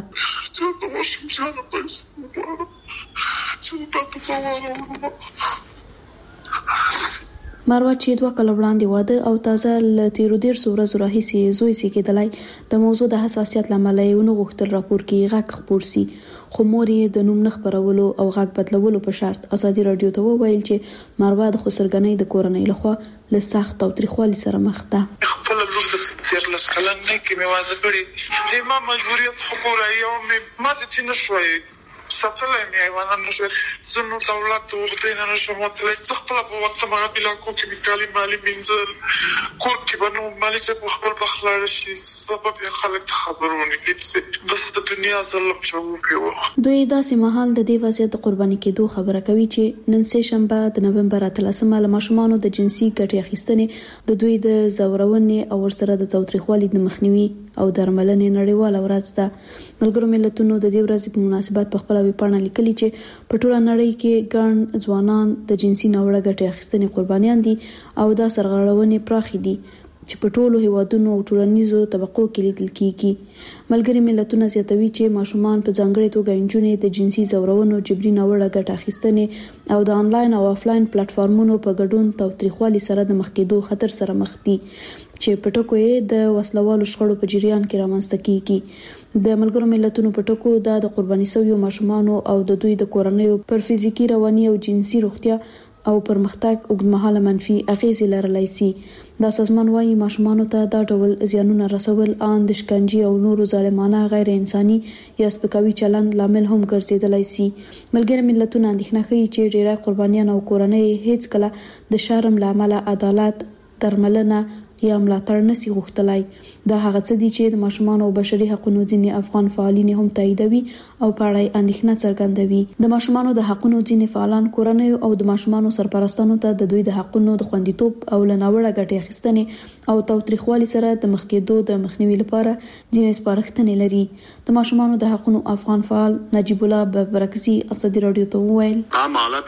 مروه چې دوه کال وړاندې واده او تازه ل تیرو ډیر سوره زوره هیڅ زوی سي کېدلای د موضوع د حساسیت لامل یې ونه غوښتل راپور کې غږ خپور سي. خو مور یې د نوم نه خبرولو او غږ بدلولو په شرط ازادي رادیو ته وویل چې مروه د خسرګنۍ د کورنۍ لخوا له سخت او تریخوالي سره مخ ده. خپل لور د دیارلس کلن نه کې مې واده کړی د ما مجبوریت خو پوره یو مې ما ځینې نشوي ساتلای مې ایوانان نشو زنو دولت وغوښتنه نه نشو متلای څه خپل په وخت مغه بلا کو کې میکالي مالی منځل کور کې بنو مالی چې خپل بخلار شي سبب خلک خبرونه کې د دنیا ظلم چوم پیو. دوی داسې مهال د دې وضعیت قرباني کېدو خبره کوي چې نن سه شنبه د نوومبر اتلسمه له ماشومانو د جنسي ګټې اخیستنې د دوی د زورونې او ورسره د تاوتریخوالي د مخنیوي او درملنې نړیواله ورځ ده. ملګرو ملتونو د دې ورځې په مناسبت په خپل ویبپاڼه لیکلي چې په ټوله نړۍ کې ګڼ ځوانان د جنسي ناوړه ګټې اخیستنې قربانیان دي او دا سرغړونې پراخې دي چې په ټولو هیوادونو او ټولنیزو طبقو کې لیدل کیږي. ملګري ملتونه زیاتوي چې ماشومان په ځانګړي توګه انجونې د جنسي زورونو جبري ناوړه ګټه اخیستنې او د انلاین او افلاین پلیټفارمونو په ګډون تاوتریخوالي سره د مخ کېدو خطر سره مخ دي چې په ټکو یې د وسلوالو شخړو په جریان کې رامنځته کیږي. د ملګرو ملتونو په ټکو دا د قرباني شویو ماشومانو او د دوی د کورنیو پر فزیکی رواني او جنسي روغتیا او پرمختګ اوږدمهاله منفي اغیزې لرلای شي. دا سازمان وايي ماشومانو ته دا ډول زیانونه رسول ان د شکنجې او نورو ظالمانه غیر انساني یا سپکاوي چلند لامل هم ګرځیدلای شي. ملګري ملتونه اندېښنه کوي چې ډیری قربانیان او کورنۍ هیڅ کله د شرم لامل عدالت درملنه یا ملاتړ نسی غوښتلای. دا هغه څه دي چې د ماشومان او بشري حقوقو ځینې افغان فعالین هم تاییدوي او په اړه اندېښنه څرګندوي. د ماشومان د حقوقو ځینې فعالان کورنۍ او د ماشومان سرپرستانو ته د دوی د حقوقو د خوندیتوب او لناوړه ګټې اخیستنې او تاوتریخوالي سره د مخ کېدو د مخنیوي لپاره ځینې سپارښتنې لري. د ماشومان د حقوقو افغان فعال نجیب الله برکزي ازادي رادیو ته وویل په حالت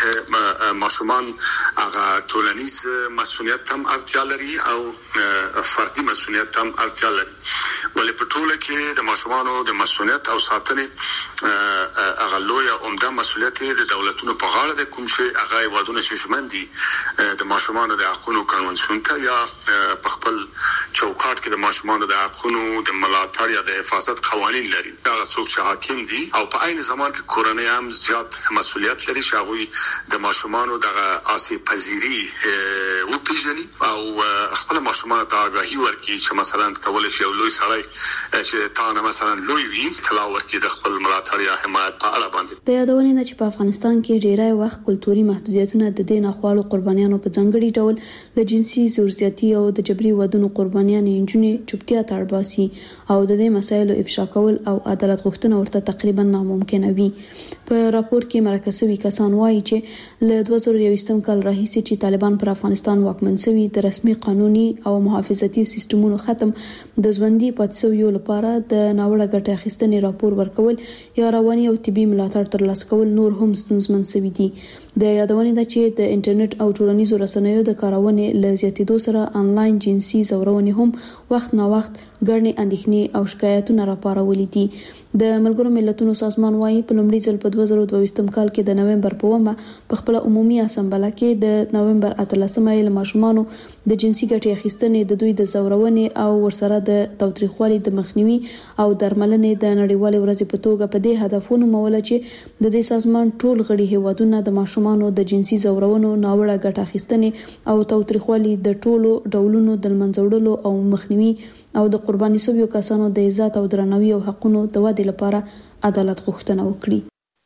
کې ماشومان هغه ټولنیز مسؤلیت هم اړتیا لري او فردي مسؤلیت هم اړتیا لري. ولې په ټوله کې د ماشومانو د مسؤلیت او ساتنې هغه لوی عمده مسؤلیت د دولتونو په غاړه د کوم شي هغه وادونه ششمن دي د ماشومانو د حقوقو قانون ته یا په خپل چوکاټ کې د ماشومانو د حقوقو د ملاتړ یا د حفاظت قوانين لري. دا څوک چې حاکم دي او په عین زمان کې کورنۍ هم زیات مسؤلیت لري چې هغه د ماشومانو د آسیب پذیری او پیژني او خپل ماشومان ته آگاهي ورکړي چې مثلا کولای شي یو لوی سړی چې تا نه مثلا لوی وي تلا ورکړي د خپل ملاتړ یا حمایت په اړه باندې. د یادونې نه چې په افغانستان کې ډیری وخت کلتوري محدودیتونه د دین اخوالو قربانیانو په ځانګړي ډول د جنسي زورزیاتي او د جبري ودونو قربانیان انجونې چوپتیا تړباسي او د دې مسایلو افشا کول او عدالت غوښتنه ورته تقریبا ناممکن وي. په راپور کې مرکزوي کسان وایي چې له دوه زره یوولسم کال راهیسې چې طالبان پر افغانستان واکمن شوي د رسمي قانوني او محافظتي سیستمونو ختم د ژوندۍ پاتې لپاره د ناوړه ګټې اخیستنې راپور ورکول یا رواني او طبي ملاتړ ترلاسه کول نور هم ستونزمن شوي دي. د یادونې ده چې د انټرنیټ او ټولنیزو رسنیو د کارونې له زیاتېدو سره انلاین جنسي زورونې هم وخت نا وخت ګڼې اندېښنې او شکایتونه راپارولې دي. د ملګرو ملتونو سازمان وايي په لومړي ځل په دوه زره دوه کال کې د نوومبر په اومه په خپل عمومي اسامبله کې د نوومبر اتلسمه له ماشومانو د جنسي ګټې اخیستنې د دوی د زورونې او ورسره د تاوتریخوالي د مخنیوي او درملنې د نړیوالې ورځې په توګه په دې هدفونو موله چې د دې سازمان ټول غړي هیوادونه د ماشومان ماشومانو د جنسي زورونو ناوړه ګټه اخیستنې او تاوتریخوالي د ټولو ډولونو د منځوړلو او مخنیوي او د قرباني شویو کسانو د عزت او درناوي او حقوقو د ودې لپاره عدالت غوښتنه وکړي.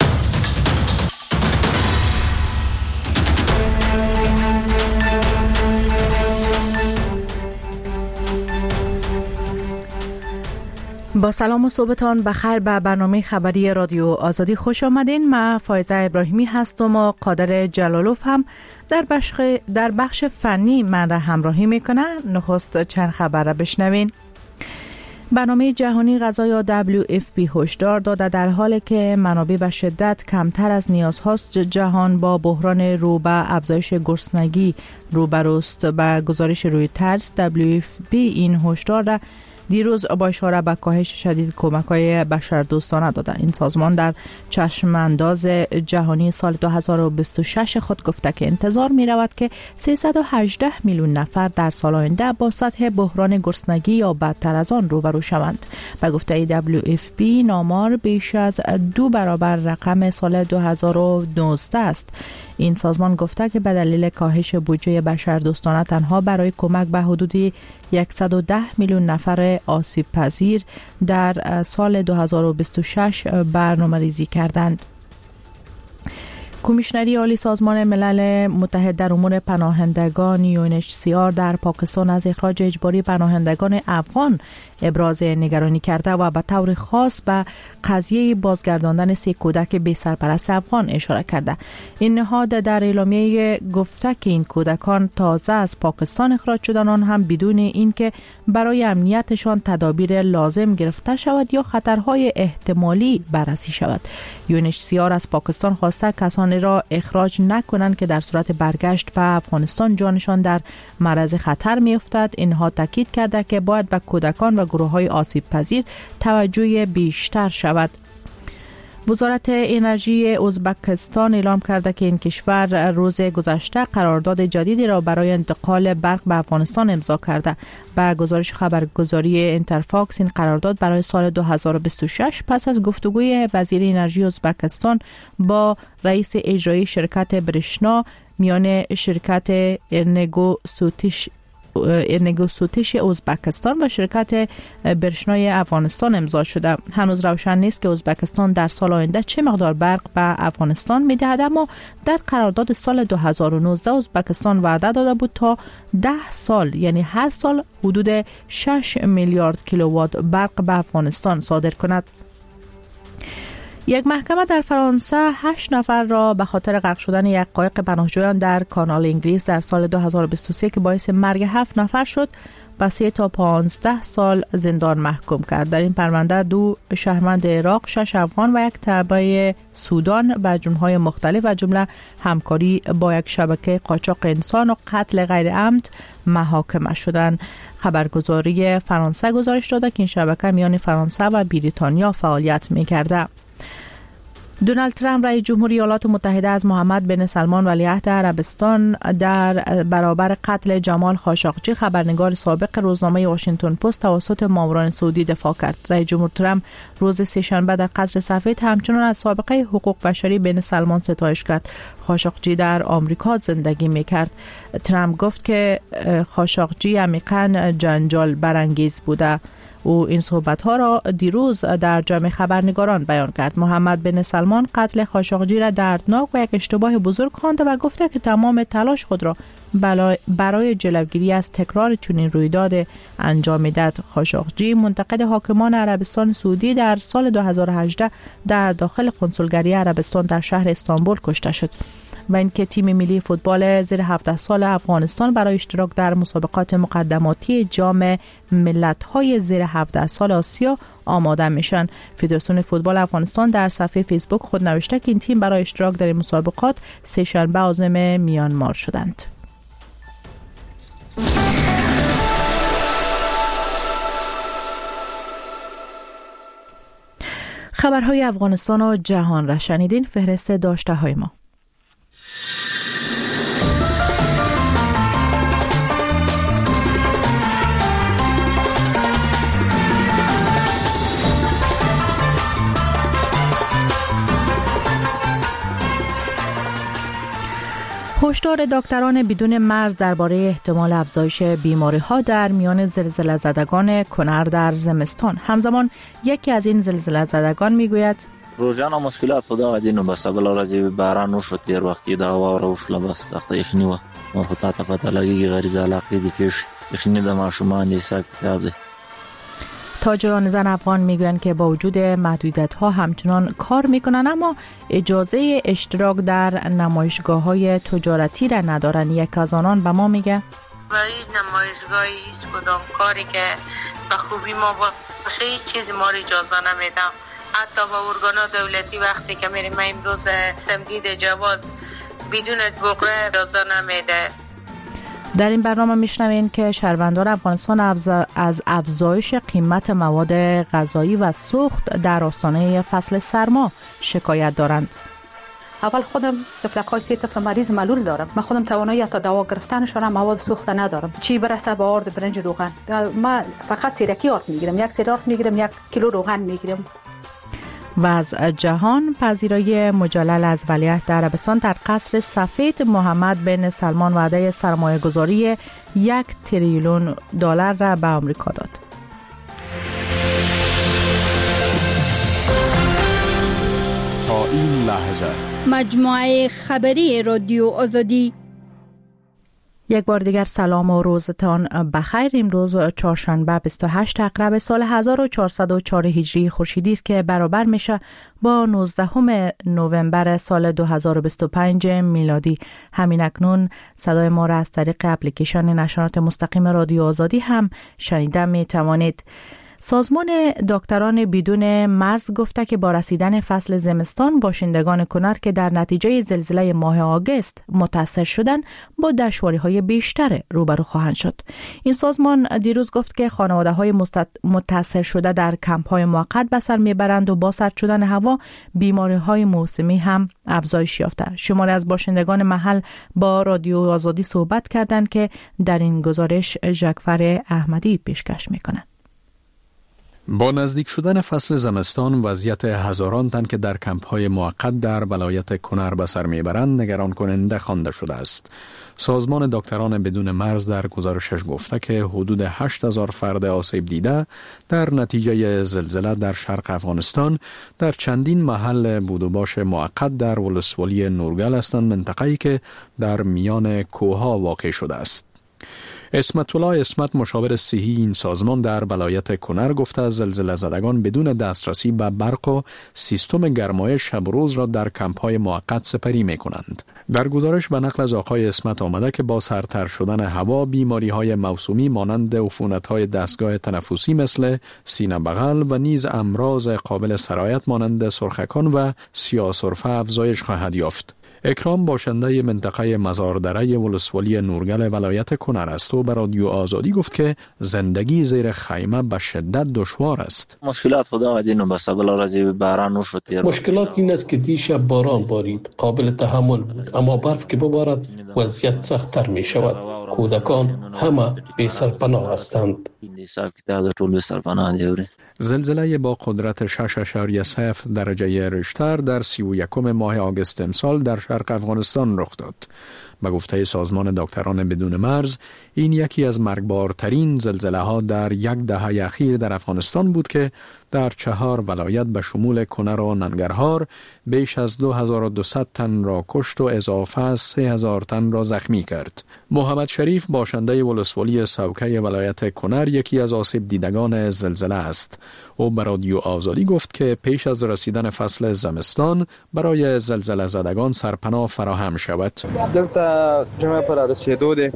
با سلام و صبحتان بخیر به برنامه خبری رادیو آزادی خوش آمدین. من فایزه ابراهیمی هستم و قادر جلالوف هم در بخش در بخش فنی من را همراهی میکنه. نخست چند خبر را بشنوین. برنامه جهانی غذا یا دبلیو اف پی هشدار داده در حالی که منابع به شدت کمتر از نیازهاست جهان با بحران رو به افزایش گرسنگی روبروست. به گزارش رویترز دبلیو اف پی این هشدار را دیروز با اشاره به کاهش شدید کمک‌های بشردوستانه داده. این سازمان در چشمانداز جهانی سال دو هزار و بیست و شش خود گفته که انتظار می‌رود که سیصد و هجده میلیون نفر در سال آینده با سطح بحران گرسنگی یا بدتر از آن روبرو شوند. به گفته دبلیو اف پی این آمار بیش از دو برابر رقم سال دو هزار و نوزده است. این سازمان گفته که به دلیل کاهش بودجه بشردوستانه تنها برای کمک به حدود صد و ده میلیون نفر آسیب پذیر در سال دو هزار و بیست و شش برنامه‌ریزی کردند. کمیشنری عالی سازمان ملل متحد در امور پناهندگان یو ان اچ سی آر در پاکستان از اخراج اجباری پناهندگان افغان ابراز نگرانی کرده و به طور خاص به قضیه بازگرداندن سه کودک بی سرپرست افغان اشاره کرده. این نهاد در اعلامیه گفته که این کودکان تازه از پاکستان اخراج شدند، آن هم بدون اینکه برای امنیتشان تدابیر لازم گرفته شود یا خطرهای احتمالی بررسی شود. یو ان اچ سی آر از پاکستان خواسته کسانی را اخراج نکنند که در صورت برگشت به افغانستان جانشان در معرض خطر می‌افتد. اینها تاکید کرده که باید به کودکان و گروه‌های آسیب پذیر توجه بیشتر شود. وزارت انرژی ازبکستان اعلام کرده که این کشور روز گذشته قرارداد جدیدی را برای انتقال برق به افغانستان امضا کرده. به گزارش خبرگزاری اینترفاکس این قرارداد برای سال دو هزار و بیست و شش پس از گفتگوی وزیر انرژی ازبکستان با رئیس اجرایی شرکت برشنا میان شرکت ارنگو سوتیش ارنگوسوتش ازبکستان و شرکت برشنای افغانستان امضا شده. هنوز روشن نیست که ازبکستان در سال آینده چه مقدار برق به افغانستان میدهد، اما در قرارداد سال دو هزار و نوزده ازبکستان وعده داده بود تا ده سال یعنی هر سال حدود شش میلیارد کیلووات برق به افغانستان صادر کند. یک محکمه در فرانسه هشت نفر را به خاطر غرق شدن یک قایق پناهجویان در کانال انگلیس در سال دو هزار و بیست و سه که باعث مرگ هفت نفر شد به سه تا پانزده سال زندان محکوم کرد. در این پرونده دو شهروند عراق، شش افغان و یک تبع سودان به جرم‌های مختلف و جمله همکاری با یک شبکه قاچاق انسان و قتل غیر عمد محاکمه شدند. خبرگزاری فرانسه گزارش داده که این شبکه میان فرانسه و بریتانیا فعالیت می‌کرده. دونالد ترامپ رئیس جمهوری ایالات متحده از محمد بن سلمان ولیعهد عربستان در برابر قتل جمال خاشقجی خبرنگار سابق روزنامه واشنگتن پست توسط ماموران سعودی دفاع کرد. رئیس جمهور ترامپ روز سه‌شنبه در قصر سفید همچنان از سابقه حقوق بشری بن سلمان ستایش کرد. خاشقجی در آمریکا زندگی می‌کرد. ترامپ گفت که خاشقجی عمیقاً جنجال برانگیز بوده. او این صحبت‌ها را دیروز در جمع خبرنگاران بیان کرد. محمد بن سلمان قتل خاشقجی را دردناک و یک اشتباه بزرگ خوانده و گفته که تمام تلاش خود را برای جلوگیری از تکرار چنین رویداد انجام می‌دهد. خاشقجی منتقد حاکمان عربستان سعودی در سال دو هزار و هجده در داخل قنسولگری عربستان در شهر استانبول کشته شد و اینکه تیم ملی فوتبال زیر هفده سال افغانستان برای اشتراک در مسابقات مقدماتی جام ملت‌های زیر هفده سال آسیا آماده میشن. فدراسیون فوتبال افغانستان در صفحه فیسبوک خود نوشته که این تیم برای اشتراک در این مسابقات سه شنبه عازم میانمار شدند. خبرهای افغانستان و جهان را شنیدین. فهرست داشته های ما. هشدار دکتران بدون مرز درباره احتمال افزایش بیماری‌ها در میان زلزله زدگان کنر در زمستان. همزمان یکی از این زلزله زدگان میگوید روزانه مشکلات خدا دینو بس بلا راځي باران وشو تیر وخت د هوا او وشله بس تخته یخنی و نو خو ته پته لګي غریزه علاقه دي پیش یخنی د ماشومان دي حساب کتاب دي. تاجران زن افغان میگویند که با وجود محدودیت‌ها همچنان کار میکنن اما اجازه اشتراک در نمایشگاه‌های تجارتی را ندارن. یک از آنان به ما میگه برای نمایشگاهی هیچ کدام کاری که به خوبی ما باشه هیچ چیزی ما رو اجازه نمیدم. حتی با ارگانا دولتی وقتی که میریم امروز تمدید جواز بدون بقره اجازه نمیده. در این برنامه میشنوین که شهروندان افغانستان از افزایش قیمت مواد غذایی و سوخت در آستانه فصل سرما شکایت دارند. اول خودم طفلکای سه طفل مریض معلول دارم. من خودم توانایی تا دوا گرفتنشون مواد سوخت ندارم. چی برسه به آرد برنج روغن. من فقط سیرکی آرد میگیرم. یک سیر آرد میگیرم، یک کیلو روغن میگیرم. و از جهان پذیرایی مجلل از ولیعهد عربستان در قصر سفید محمد بن سلمان وعده سرمایه گذاری یک تریلیون دلار را به آمریکا داد. تا این لحظه مجموعه خبری رادیو آزادی. یک بار دیگر سلام و روزتان بخیر. امروز چهارشنبه بیست و هشتم اکرب سال هزار و چهارصد و چهار هجری خورشیدی است که برابر میشه با نوزدهم نوامبر سال دو هزار و بیست و پنج میلادی. همین اکنون صدای ما را از طریق اپلیکیشن نشرات مستقیم رادیو آزادی هم شنیده می توانید. سازمان دکتران بدون مرز گفته که با رسیدن فصل زمستان باشندگان کنر که در نتیجه زلزله ماه آگوست متاثر شدن با دشواری‌های بیشتر روبرو خواهند شد. این سازمان دیروز گفت که خانواده‌های متاثر شده در کمپ‌های موقت به سر میبرند و با سرد شدن هوا بیماری‌های موسمی هم افزایش یافته. شماری از باشندگان محل با رادیو آزادی صحبت کردند که در این گزارش ژاکفر احمدی پیشکش می‌کنند. با نزدیک شدن فصل زمستان وضعیت هزاران تن که در کمپ‌های موقت در ولایت کنر به سر میبرند نگران کننده خوانده شده است. سازمان دکتران بدون مرز در گزارشش گفته که حدود هشت هزار فرد آسیب دیده در نتیجه زلزله در شرق افغانستان در چندین محل بود و باش موقت در ولسوالی نورگل هستند، منطقه‌ای که در میان کوه‌ها واقع شده است. اسمت الله اسمت مشاور صحی این سازمان در ولایت کنر گفته زلزله زدگان بدون دسترسی به برق و سیستم گرمایش شب روز را در کمپ‌های موقت سپری می‌کنند. در گزارش به نقل از آقای اسمت آمده که با سردتر شدن هوا بیماری‌های موسومی مانند عفونت‌های دستگاه تنفسی مثل سینه بغل و نیز امراض قابل سرایت مانند سرخکان و سیاه‌سرفه افزایش خواهد یافت. اکرام باشنده منطقه مزاردره ولسوالی نورگل ولایت کنر است و به رادیو آزادی گفت که زندگی زیر خیمه به شدت دشوار است. مشکلات خدا دینو بس بلا راځي باران وشو تیر. مشکلات این است که دیشب باران بارید، قابل تحمل بود، اما برف که ببارد وضعیت سخت‌تر می شود. کودکان همه بی سرپناه هستند. زلزله با قدرت شش اشاریه صفر درجه ریشتر در سی و یکم ماه آگوست امسال در شرق افغانستان رخ داد. به گفته سازمان دکتران بدون مرز این یکی از مرگبارترین زلزله ها در یک دهه اخیر در افغانستان بود که در چهار ولایت به شمول کنر و ننگرهار بیش از دو هزار و دویست تن را کشت و اضافه از سه هزار تن را زخمی کرد. محمد شریف باشنده ولسوالی سوکه ولایت کنر یکی از آسیب دیدگان زلزله است. او به رادیو آزادی گفت که پیش از رسیدن فصل زمستان برای زلزله زدگان سرپناه فراهم شود. دلته جمعه پر رسیدو ده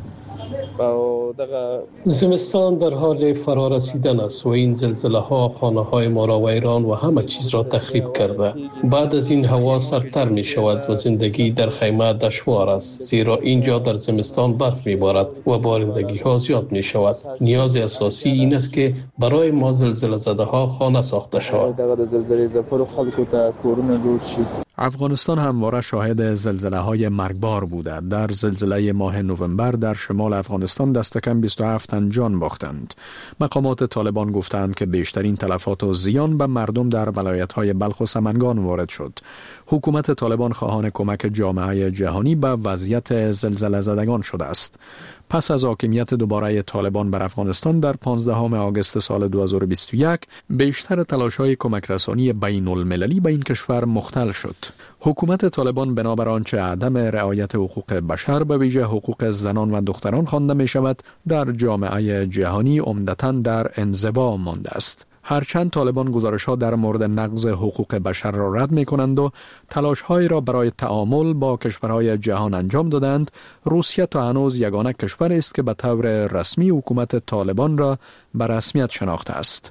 زمستان در حال فرا رسیدن است و این زلزله ها خانه های ما را ویران و همه چیز را تخریب کرده. بعد از این هوا سردتر می شود و زندگی در خیمه دشوار است، زیرا اینجا در زمستان برف می بارد و بارندگی ها زیاد می شود. نیاز اساسی این است که برای ما زلزله زده ها خانه ساخته شود. افغانستان همواره شاهد زلزله‌های مرگبار بوده. در زلزله ماه نوامبر در شمال افغانستان دست کم بیست و هفت تن جان باختند. مقامات طالبان گفتند که بیشترین تلفات و زیان به مردم در ولایت‌های بلخ و سمنگان وارد شد. حکومت طالبان خواهان کمک جامعه جهانی به وضعیت زلزله زدگان شده است. پس از حاکمیت دوباره طالبان بر افغانستان در پانزدهم آگوست سال دو هزار و بیست و یک، بیشتر تلاش‌های کمک رسانی بین المللی به این کشور مختل شد. حکومت طالبان بنابر آنچه عدم رعایت حقوق بشر به ویژه حقوق زنان و دختران خوانده می شود، در جامعه جهانی عمدتاً در انزوا مانده است. هرچند طالبان گزارش‌ها در مورد نقض حقوق بشر را رد می‌کنند و تلاش‌هایی را برای تعامل با کشورهای جهان انجام دادند، روسیه تا هنوز یگانه کشور است که به طور رسمی حکومت طالبان را به رسمیت شناخته است.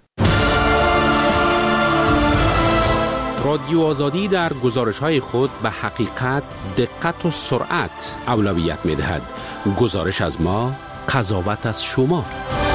رادیو آزادی در گزارش‌های خود به حقیقت، دقت و سرعت اولویت می‌دهد. گزارش از ما، قضاوت از شما.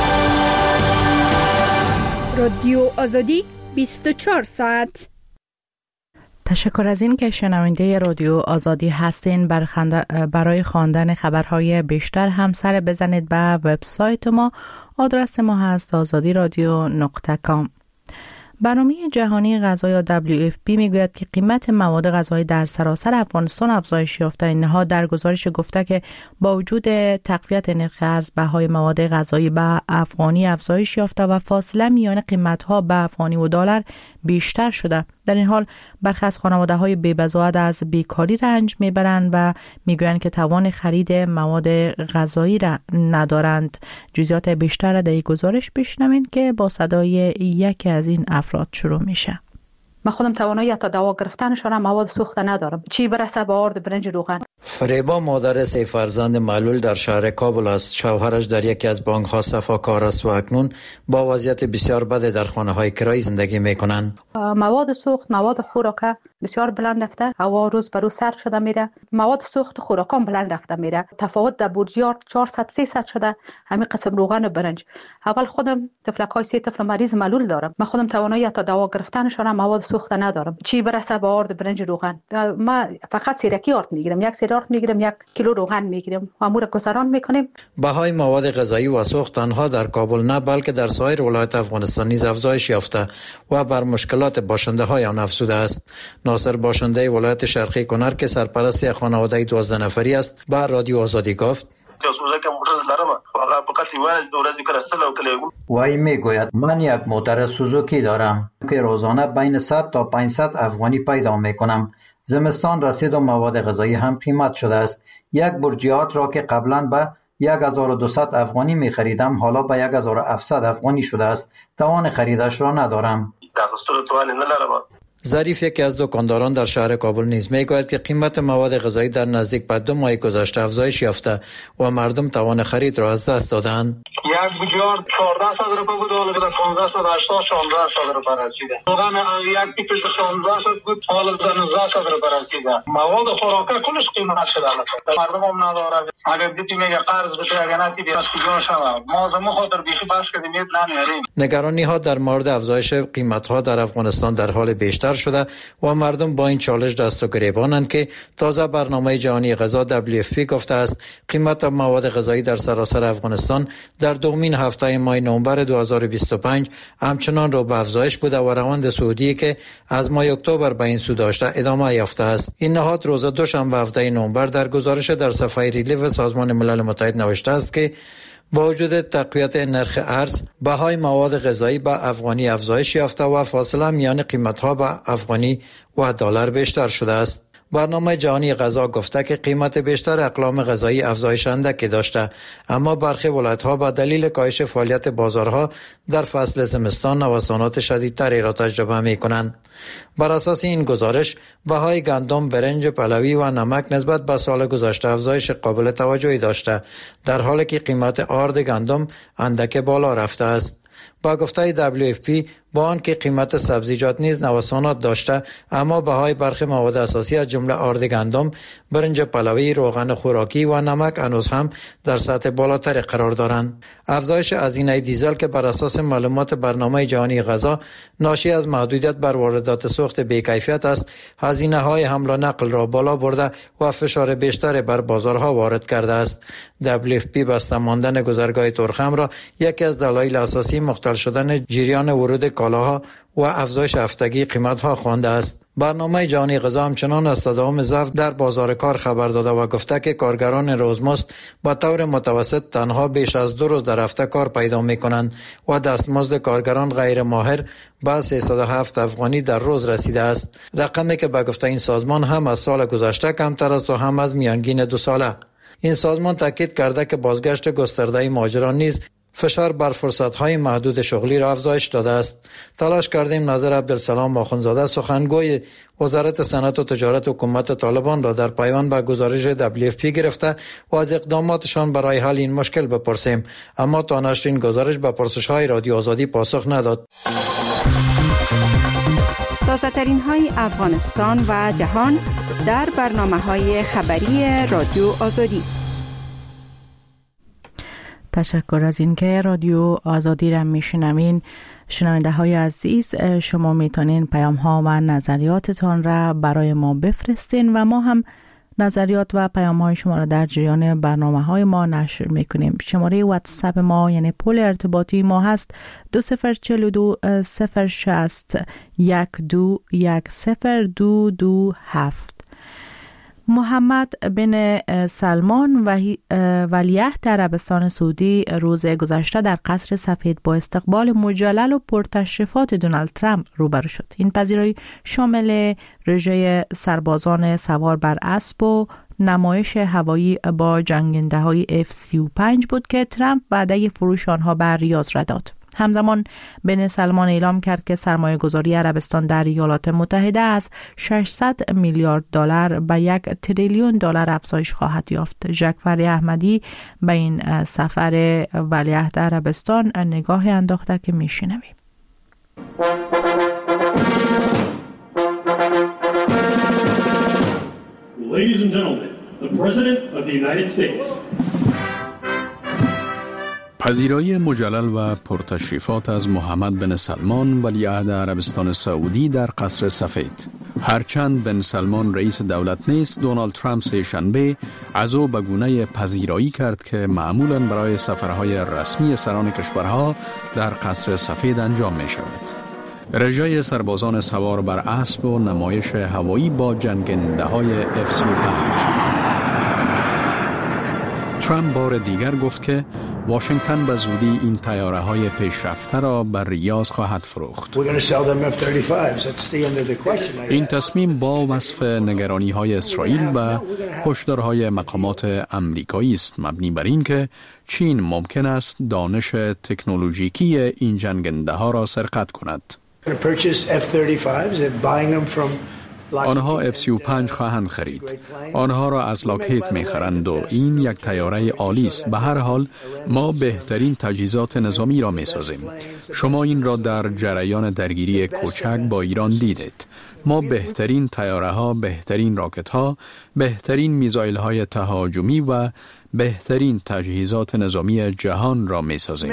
رادیو آزادی بیست و چهار ساعت. تشکر از این که شنونده رادیو آزادی هستین. برای خواندن خبرهای بیشتر هم سر بزنید به وبسایت ما. آدرس ما هست آزادی رادیو نقطه کام. برنامه جهانی غذا یا دبلیو اف پی میگوید که قیمت مواد غذایی در سراسر افغانستان افزایش یافته. این نهاد در گزارش گفته که با وجود تقویت نرخ ارز، بهای مواد غذایی به افغانی افزایش یافته و فاصله میان قیمت‌ها به افغانی و دلار بیشتر شده. در این حال برخی از خانواده‌های بی‌بضاعت از بیکاری رنج میبرند و میگویند که توان خرید مواد غذایی را ندارند. جزئیات بیشتر را در این گزارش بشنوین که با صدای یکی از این افراد شروع میشه. من خودم توانایی تا دوا گرفتنشون مواد سوخته ندارم، چی برسه به آرد برنج روغن. فریبا مادر سه فرزند معلول در شهر کابل است. شوهرش در یکی از بانک ها صفاکار است و اکنون با وضعیت بسیار بد در خانه های کرایی زندگی میکنند. مواد سوخت، مواد خوراک بسیار بلند رفته، هوا روز به روز سرد شده میره. مواد سوخت خوراکام بلند رفته میره. تفاوت در بورجیار چهارصد سیصد شده. همین قسم روغن و برنج. اول خودم تفلکای سه طفل مریض معلول دارم. من خودم توانایی تا دوا گرفتنشون مواد سوخته ندارم، چی برسه به آرد برنج روغن. من فقط سیرکی آرد میگیرم، یک سیر آرد میگیرم، یک کیلو روغن میگیرم، امور گذران میکنیم. بهای مواد غذایی و سوخت تنها در کابل نه بلکه در سایر ولایات افغانستان نیز افزایش یافته و بر مشکلات باشنده های آن افزوده است. ناصر باشنده ولایت شرقی کنر که سرپرست خانواده دوازده نفری است به رادیو آزادی گفت: وای میگوید من یک موتر سوزوکی دارم که روزانه بین صد تا پانصد افغانی پیدا میکنم. زمستان رسید و مواد غذایی هم قیمت شده است. یک برجیات را که قبلا به یک هزار و دویست افغانی می خریدم حالا به یک هزار و هفتصد افغانی شده است. توان خریدش را ندارم. ظریف یکی از دکانداران در شهر کابل نیز میگوید که قیمت مواد غذایی در نزدیک به دو ماه گذشته افزایش یافته و مردم توان خرید را از دست دادند. یک بوجیار چهارده صد روپیه بود، حالا به پانزده صد و هشتاد شانزده صد روپیه رسیده. روغن یک پیپش شانزده صد بود، حالا به نوزده صد روپیه رسیده. مواد خوراکی کلش قیمت شده. مردم هم نداره. اگر دیدی میگه قرض بشه اگر نتی بیاد کجا شما. ما زمو خاطر بیخی بس کردیم نمیاریم. نگرانی ها در مورد افزایش قیمت ها در افغانستان در حال بیشتر شده و مردم با این چالش دست و گریبانند که تازه برنامه جهانی غذا دبلیو اف پی گفته است قیمت مواد غذایی در سراسر افغانستان در دومین هفته ماه نوامبر دو هزار و بیست و پنج همچنان رو به افزایش بوده و روند صعودی که از ماه اکتبر به این سو داشته ادامه یافته است. این نهاد روز دوشنبه هفته نوامبر در گزارش در صفحه ریلیف سازمان ملل متحد نوشته است که با وجود تقویت نرخ ارز، بهای مواد غذایی به افغانی افزایش یافته و فاصله میان قیمت‌ها به افغانی و دلار بیشتر شده است. برنامه جهانی غذا گفته که قیمت بیشتر اقلام غذایی افزایش اندکی داشته، اما برخی ولایت‌ها به دلیل کاهش فعالیت بازارها در فصل زمستان نوسانات شدیدتری را تجربه می‌کنند. بر اساس این گزارش، بهای گندم، برنج، پلوی و نمک نسبت به سال گذشته افزایش قابل توجهی داشته، در حالی که قیمت آرد گندم اندک بالا رفته است. با گفته دبلیو اف پی با آنکه قیمت سبزیجات نیز نوسانات داشته، اما بهای برخی مواد اساسی از جمله آرد گندم، برنج پلوی، روغن خوراکی و نمک هنوز هم در سطح بالاتر قرار دارند. افزایش هزینه دیزل که بر اساس معلومات برنامه جهانی غذا ناشی از محدودیت بر واردات سوخت بی‌کیفیت است، هزینه های حمل و نقل را بالا برده و فشار بیشتر بر بازارها وارد کرده است. دبلیو اف پی بسته ماندن گذرگاه تورخم را یکی از دلایل اساسی مختل شدن جریان ورود کالاها و افزایش هفتگی قیمت‌ها خوانده است. برنامه جهانی غذا همچنان از تداوم ضعف در بازار کار خبر داده و گفته که کارگران روزمزد با طور متوسط تنها بیش از دو روز در هفته کار پیدا می‌کنند و دستمزد کارگران غیر ماهر به سیصد و هفت افغانی در روز رسیده است، رقمی که به گفته این سازمان هم از سال گذشته کمتر است و هم از میانگین دو ساله. این سازمان تاکید کرده که بازگشت گسترده مهاجران نیز فشار بر فرصت‌های محدود شغلی را افزایش داده است. تلاش کردیم ناظر عبدالسلام آخوندزاده سخنگوی وزارت صنعت و تجارت حکومت طالبان را در پیوند به گزارش دبلیو اف پی گرفته و از اقداماتشان برای حل این مشکل بپرسیم، اما تا نشر این گزارش به پرسش‌های رادیو آزادی پاسخ نداد. تازه ترین های افغانستان و جهان در برنامه‌های خبری رادیو آزادی. تشکر از اینکه رادیو آزادی را میشنوین. شنونده های عزیز، شما میتونین پیام ها و نظریاتتان را برای ما بفرستین و ما هم نظریات و پیام های شما را در جریان برنامه های ما نشر میکنیم. شماره واتساپ ما یعنی پول ارتباطی ما هست دو صفر چل دو صفر شست یک دو یک صفر دو دو هفت. محمد بن سلمان ولیعهد عربستان سعودی روز گذشته در قصر سفید با استقبال مجلل و پرتشریفات دونالد ترامپ روبرو شد. این پذیرایی شامل رژه سربازان سوار بر اسب و نمایش هوایی با جنگنده‌های اف سی و پنج بود که ترامپ وعده فروش آنها بر ریاض را داد. همزمان بن سلمان اعلام کرد که سرمایه گذاری عربستان در ایالات متحده از ششصد میلیارد دلار به یک تریلیون دلار افزایش خواهد یافت. جعفر احمدی به این سفر ولیعهد عربستان نگاه انداخته که میشنویم. Ladies and gentlemen, the President of the United States. پذیرایی مجلل و پرتشریفات از محمد بن سلمان ولیعهد عربستان سعودی در قصر سفید. هرچند بن سلمان رئیس دولت نیست، دونالد ترامپ سه شنبه از او به گونه پذیرایی کرد که معمولاً برای سفرهای رسمی سران کشورها در قصر سفید انجام می شود. رژه سربازان سوار بر اسب و نمایش هوایی با جنگنده های اف سی و پنج. ترامپ بار دیگر گفت که واشنگتن به زودی این طیاره های پیشرفته را بر ریاض خواهد فروخت. این تصمیم با وصف نگرانی های اسرائیل و هشدارهای مقامات امریکایی است، مبنی بر این که چین ممکن است دانش تکنولوژیکی این جنگنده ها را سرقت کند. آنها اف سی و پنج خواهند خرید. آنها را از لاکهید می‌خرند و این یک طیاره عالی است. به هر حال ما بهترین تجهیزات نظامی را می‌سازیم. شما این را در جریان درگیری کوچک با ایران دیدید. ما بهترین طیاره‌ها، بهترین راکت‌ها، بهترین میزایل‌های تهاجمی و بهترین تجهیزات نظامی جهان را می‌سازیم.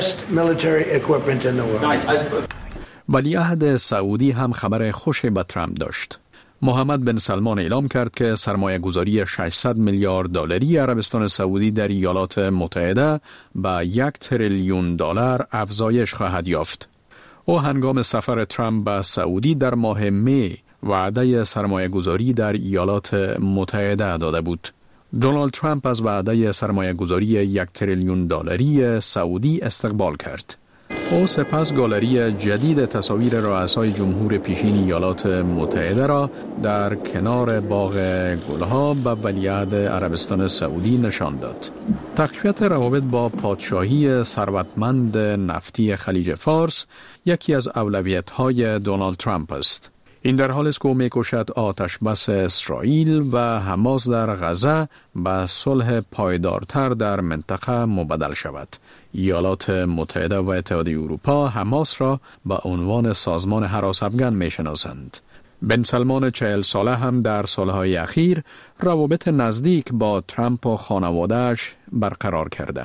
ولیعهد سعودی هم خبر خوش به ترامپ داشت. محمد بن سلمان اعلام کرد که سرمایه گذاری ششصد میلیارد دلاری عربستان سعودی در ایالات متحده به یک تریلیون دلار افزایش خواهد یافت. او هنگام سفر ترامپ به سعودی در ماه می وعده سرمایه گذاری در ایالات متحده داده بود. دونالد ترامپ از وعده سرمایه گذاری یک تریلیون دلاری سعودی استقبال کرد. او سپس گالری جدید تصاویر رؤسای جمهور پیشین ایالات متحده را در کنار باغ گلها به ولیعهد عربستان سعودی نشان داد. تقویت روابط با پادشاهی ثروتمند نفتی خلیج فارس یکی از اولویت‌های دونالد ترامپ است. این در حالی است که او می‌کوشد آتش بس اسرائیل و حماس در غزه به صلح پایدارتر در منطقه مبدل شود. ایالات متحده و اتحادیه اروپا حماس را به عنوان سازمان هراس افغان می‌شناسند. بن سلمان چهل ساله هم در سالهای اخیر روابط نزدیک با ترامپ و خانواده‌اش برقرار کرده.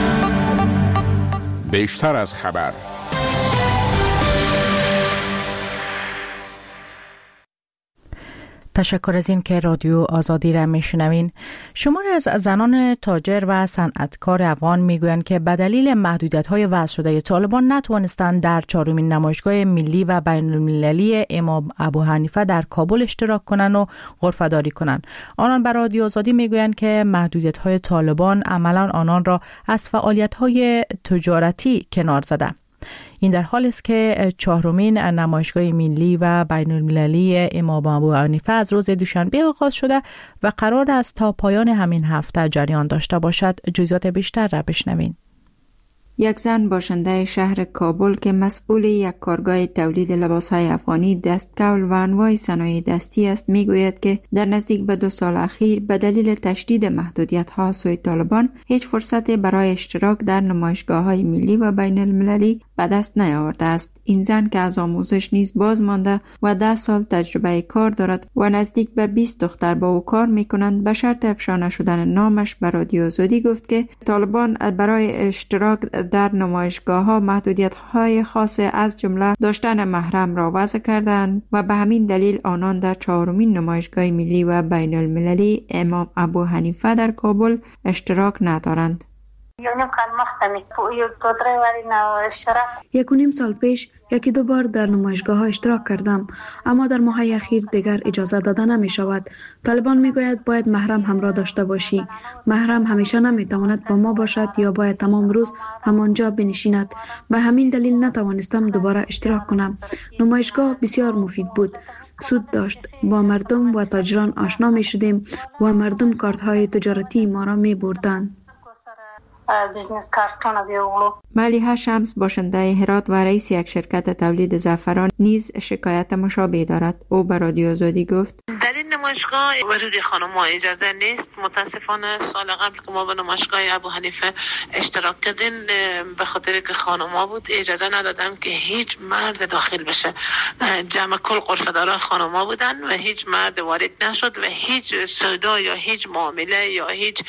بیشتر از خبر. تشکر از این که رادیو آزادی را میشنوین. شماری از زنان تاجر و صنعتکار افغان میگویند که به دلیل محدودیت‌های وضع شده طالبان نتوانستند در چهارمین نمایشگاه ملی و بین المللی امام ابو حنیفه در کابل اشتراک کنند و غرفه‌داری کنند. آنان به رادیو آزادی میگویند که محدودیت‌های طالبان عملاً آنان را از فعالیت‌های تجارتی کنار زده. این در حالی است که چهارمین نمایشگاه ملی و بین المللی امام ابو حنیفه از روز دوشنبه آغاز شده و قرار است تا پایان همین هفته جریان داشته باشد. جزئیات بیشتر را بشنوین. یک زن باشنده شهر کابل که مسئول یک کارگاه تولید لباسهای افغانی، دستکول و انواع صنایع دستی است میگوید که در نزدیک به دو سال اخیر به دلیل تشدید محدودیت‌ها سوی طالبان هیچ فرصتی برای اشتراک در نمایشگاه‌های ملی و بین المللی به دست نیاورده است. این زن که از آموزش نیز باز مانده و ده سال تجربه کار دارد و نزدیک به بیست دختر با او کار میکنند، به شرط افشا شدن نامش به رادیو آزادی گفت که طالبان برای اشتراک در نمایشگاه‌ها محدودیت‌های خاص از جمله داشتن محرم را وضع کردند و به همین دلیل آنان در چهارمین نمایشگاه ملی و بین المللی امام ابو حنیفه در کابل اشتراک ندارند. یک و نیم سال پیش یکی دو بار در نمایشگاه ها اشتراک کردم، اما در ماه اخیر دیگر اجازه داده نمی شود. طالبان می گوید باید محرم همراه داشته باشی. محرم همیشه نمی تواند با ما باشد یا باید تمام روز همانجا بنشیند. به همین دلیل نتوانستم دوباره اشتراک کنم. نمایشگاه بسیار مفید بود. سود داشت. با مردم و تاجران آشنا می شدیم و مردم کارت های تجارتی ما را می بردند. بیزنس کارتونه بیاولو. ملیحه شمس باشنده هرات و رئیس یک شرکت تولید زعفران نیز شکایت مشابه دارد. او به رادیو آزادی گفت در این نمایشگاه ورود خانم‌ها اجازه نیست. متاسفانه سال قبل که ما به نمایشگاه ابو حنیفه اشتراک کردیم به خاطر که خانم‌ها بود اجازه ندادن که هیچ مرد داخل بشه. جمع کل غرفه‌دارا خانم‌ها بودن و هیچ مرد وارد نشد و هیچ سودا یا هیچ معامله یا هیچ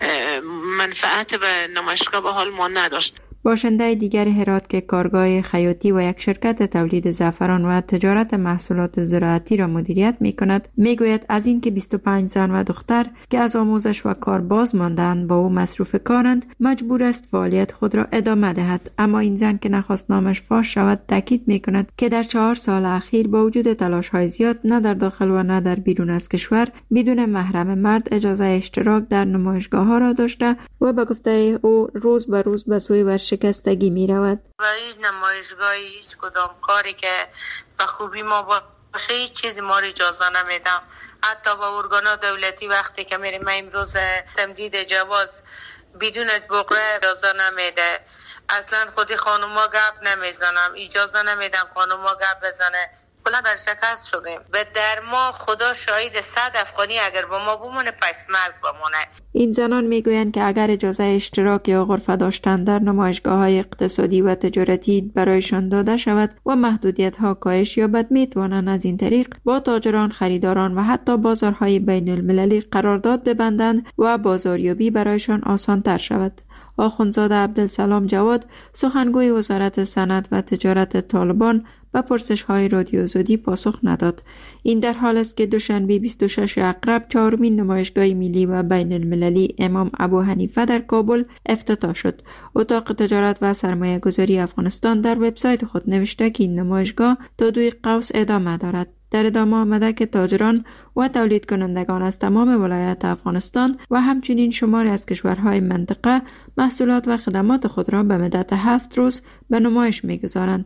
منفعت به نمایشگاه به حال ما نداشت. باشنده دیگر هرات که کارگاه خیاطی و یک شرکت تولید زعفران و تجارت محصولات زراعتی را مدیریت می کند می گوید از این که بیست و پنج زن و دختر که از آموزش و کار باز ماندند با او مصروف کارند مجبور است فعالیت خود را ادامه دهد. اما این زن که نخواست نامش فاش شود تاکید می کند که در چهار سال اخیر با وجود تلاش های زیاد نه در داخل و نه در بیرون از کشور بدون محرم مرد اجازه اشتراک در نمایشگاه ها را داشته و به گفته او روز به روز به سوی شکستگی می رود. و این نمایشگاهی هیچ کدام کاری که به خوبی ما باشه هیچ چیزی ما رو اجازه نمیدم. حتی با ارگانا دولتی وقتی که میریم امروز تمدید جواز بدون بقره اجازه نمیده. اصلا خودی خانوما گپ نمیزنم، اجازه نمیدم خانوما گپ بزنه. کلا برشکست شدیم. به در ما خدا شاهد صد افغانی اگر با ما بمونه پس مرگ بمونه. این زنان میگویند که اگر اجازه اشتراک یا غرفه داشتن در نمایشگاه‌های اقتصادی و تجارتی برایشان داده شود و محدودیت‌ها کاهش یابد میتوانند از این طریق با تاجران، خریداران و حتی بازارهای بین المللی قرارداد ببندند و بازاریابی برایشان آسان‌تر شود. آخوندزاده عبدالسلام جواد سخنگوی وزارت صنعت و تجارت طالبان به پرسش‌های رادیو آزادی پاسخ نداد. این در حال است که دوشنبه بیست و شش اقرب چهارمین نمایشگاه ملی و بین المللی امام ابو حنیفه در کابل افتتاح شد. اتاق تجارت و سرمایه گذاری افغانستان در وبسایت خود نوشته که این نمایشگاه تا دوی قوس ادامه دارد. در ادامه آمده که تاجران و تولید کنندگان از تمام ولایات افغانستان و همچنین شماری از کشورهای منطقه محصولات و خدمات خود را به مدت هفت روز به نمایش می‌گذارند.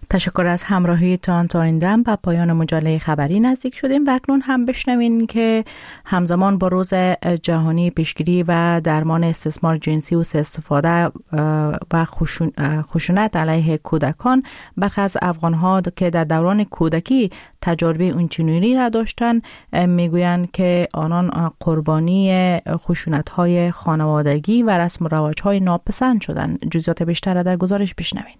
تشکر از همراهیتان. تا این دم به پایان مجله خبری نزدیک شدیم و اکنون هم بشنوین که همزمان با روز جهانی پیشگیری و درمان استثمار جنسی و سوء استفاده و خشونت علیه کودکان، برخی از افغان‌ها که در دوران کودکی تجربه اونچنینی را داشتند میگویند که آنان قربانی خشونت‌های خانوادگی و رسم و رواج‌های ناپسند شدند. جزئیات بیشتر را در گزارش بشنوین.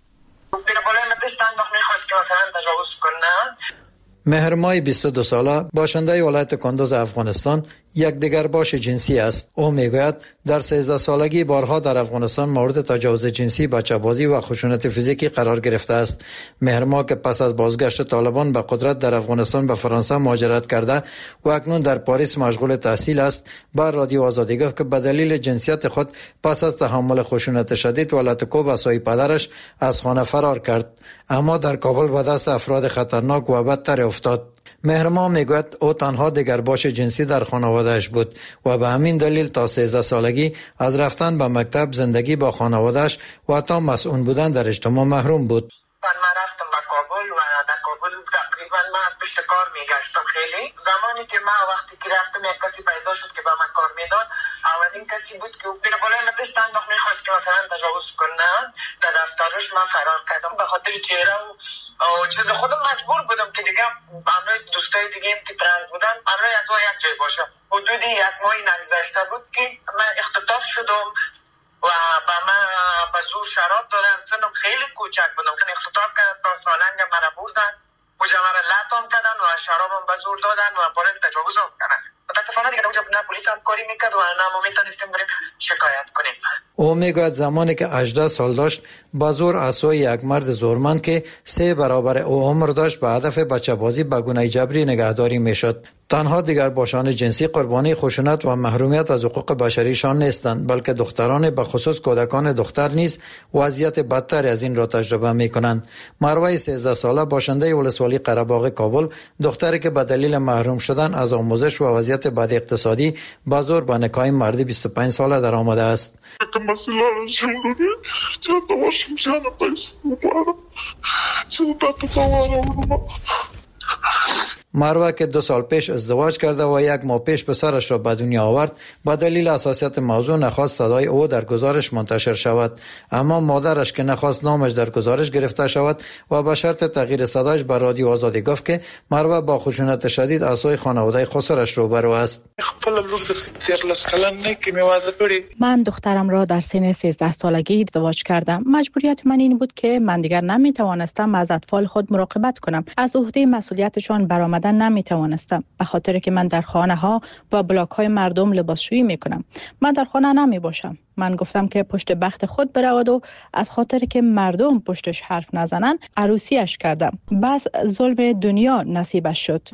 مهر مای بیست و دو ساله باشنده ولایت کندوز افغانستان یک دیگر باش جنسی است. او میگوید در سیزده سالگی بارها در افغانستان مورد تجاوز جنسی، بچه‌بازی و خشونت فیزیکی قرار گرفته است. مهر ماه که پس از بازگشت طالبان به قدرت در افغانستان به فرانسه مهاجرت کرده و اکنون در پاریس مشغول تحصیل است، بر رادیو آزادی گفت که به دلیل جنسیت خود پس از تحمل خشونت شدید و لطکوب عصای پدرش از خانه فرار کرد، اما در کابل به دست افراد خطرناک و بدتر افتاد. مهرما میگوید او تنها دگرباش جنسی در خانوادهش بود و به همین دلیل تا سیزده سالگی از رفتن به مکتب، زندگی با خانوادهش و حتی مسئول بودن در اجتماع محروم بود. من رفتم به کابل و در کابل تقریبا من پشت کار میگشتم. خیلی زمانی که من وقتی که رفتم یک کسی پیدا شد که به من کار میداد، اولین کسی بود که دیگه بالای من دست انداخت، میخواست که مثلا تجاوز کنه. در دفترش من فرار کردم به خاطر چهره و چیز خودم مجبور بودم که دیگه همراه دوستای دیگه هم که ترنس بودن همراه از او یک جای باشم. حدود یک ماه نگذشته بود که من اختطاف شدم و با من به زور شراب دادن. سنم خیلی کوچک بودم که اختطاف کردن تا سالنگ مرا بردن و مرا لطم کردن و شرابم به زور دادن و باید تجاوزم کردن. متاسفانه دیگه اونجا نه پلیس هم کاری میکرد و نه ما میتونستیم بریم شکایت کنیم. او میگوید زمانی که هجده سال داشت با زور عصای یک مرد زورمند که سه برابر او عمر داشت به هدف بچه بازی به گونه جبری نگهداری میشد. تنها دیگر باشان جنسی قربانی خشونت و محرومیت از حقوق بشریشان نیستند، بلکه دختران به خصوص کودکان دختر نیز وضعیت بدتری از این را تجربه می کنند. مروه سیزده ساله باشنده ولسوالی قره‌باغ کابل، دختری که به دلیل محروم شدن از آموزش و وضعیت بد اقتصادی با زور به نکاح مردی بیست و پنج ساله در آمده است. مروه که دو سال پیش ازدواج کرده و یک ماه پیش پسرش را به دنیا آورد، با دلیل حساسیت موضوع نخواست صدای او در گزارش منتشر شود، اما مادرش که نخواست نامش در گزارش گرفته شود و به شرط تغییر صدایش به رادیو آزادی گفت که مروه با خشونت شدید عصای خانواده خسرش روبرو است. من دخترم را در سن سیزده سالگی ازدواج کردم. مجبوریت من این بود که من دیگر نمی توانستم از اطفال خود مراقبت کنم. از عهده مسئولیتشان برآمدن نمی توانستم، به خاطر که من در خانه ها و بلاک های مردم لباسشویی می کنم. من در خانه نمی باشم. من گفتم که پشت بخت خود برود و از خاطر که مردم پشتش حرف نزنن عروسیش کردم. بس ظلم دنیا نصیبش شد.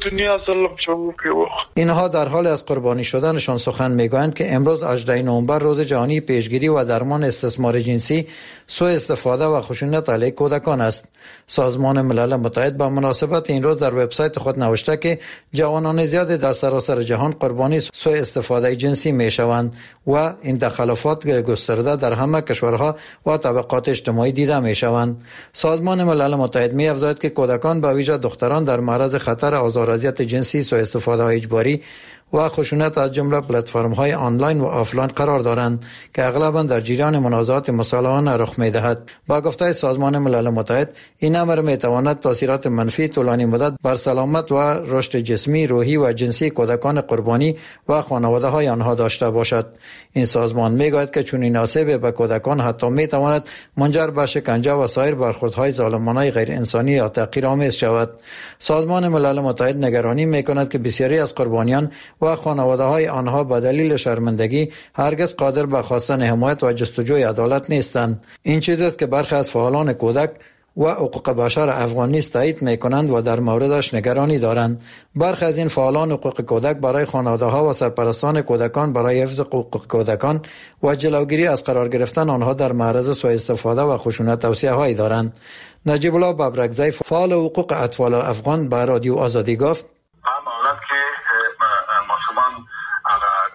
اینها در حال از قربانی شدنشان سخن میگویند که امروز هجدهم نوامبر روز جهانی پیشگیری و درمان استثمار جنسی، سوء استفاده و خشونت علیه کودکان است. سازمان ملل متحد به مناسبت این روز در وبسایت خود نوشته که جوانان زیادی در سراسر جهان قربانی سوء استفاده جنسی میشوند و این تخلفات گسترده در همه کشورها و طبقات اجتماعی دیده میشوند. سازمان ملل متحد می افزاید که کودکان به ویژه دختران در معرض خطر آزار و اذیت جنسی، سوء استفاده اجباری و خشونت از جمله پلتفرم‌های آنلاین و آفلاین قرار دارند که اغلباً در جریان منازعات مسلحانه رخ می‌دهد. با گفته سازمان ملل متحد، این امر می‌تواند تاثیرات منفی طولانی مدت بر سلامت و رشد جسمی، روحی و جنسی کودکان قربانی و خانواده‌های آنها داشته باشد. این سازمان می‌گوید که چنین آسیب به کودکان حتی می‌تواند منجر به شکنجه و سایر برخوردهای ظالمانه غیر انسانی یا تحقیرآمیز شود. سازمان ملل متحد نگرانی می‌کند که بسیاری از قربانیان و خانواده‌های آنها به دلیل شرمندگی هرگز قادر به خواستن حمایت و جستجوی عدالت نیستند. این چیزی است که برخی از فعالان کودک و حقوق بشر افغان نیز تایید می‌کنند و در موردش نگرانی دارند. برخی از این فعالان حقوق کودک برای خانواده‌ها و سرپرستان کودکان برای حفظ حقوق کودکان و جلوگیری از قرار گرفتن آنها در معرض سوء استفاده و خشونت توصیه‌هایی دارند. نجیب الله ببرکزی، فعال حقوق اطفال افغان، به رادیو آزادی گفت: که ماشومان هغه ټولنیز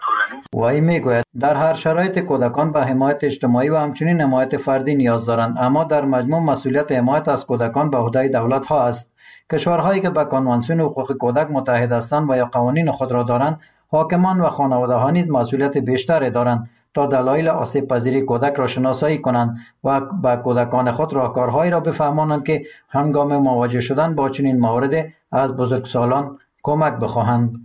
وای میگوید در هر شرایط کودکان به حمایت اجتماعی و همچنین حمایت فردی نیاز دارند، اما در مجموع مسئولیت حمایت از کودکان به عهده دولت ها است. کشورهایی که به کنوانسیون حقوق کودک متحد هستند و یا قوانین خود را دارند، حاکمان و خانواده ها نیز مسئولیت بیشتری دارند تا دلایل آسیب پذیری کودک را شناسایی کنند و به کودکان خود راهکارهایی را بفهمانند که هنگام مواجه شدن با چنین موارد از بزرگسالان کمک بخواهند.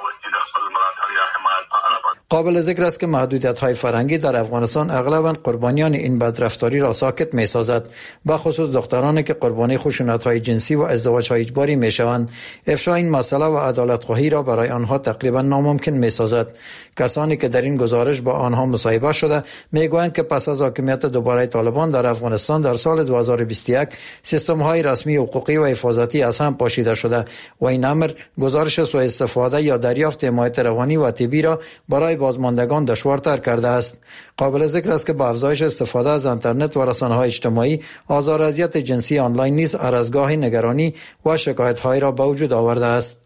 قابل ذکر است که محدودیت‌های فرهنگی در افغانستان اغلباً قربانیان این بدرفتاری را ساکت می‌سازد، به خصوص دخترانی که قربانی خشونت‌های جنسی و ازدواج‌های اجباری می‌شوند. افشای این مسئله و عدالت‌خواهی را برای آنها تقریباً ناممکن می‌سازد. کسانی که در این گزارش با آنها مصاحبه شده می‌گویند که پس از حاکمیت دوباره طالبان در افغانستان در سال دو هزار و بیست و یک، سیستم‌های رسمی حقوقی و حفاظتی از هم پاشیده شده و این امر گزارش سوء استفاده یا دریافت حمایت روانی و طبی را برای بازماندگان دشوارتر کرده است. قابل ذکر است که با افزایش استفاده از اینترنت و رسانه‌های اجتماعی، آزار و اذیت جنسی آنلاین نیز عرضگاه نگرانی و شکایت‌های را به وجود آورده است.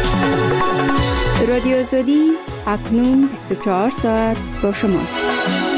رادیو آزادی اکنون بیست و چهار ساعت با شماست.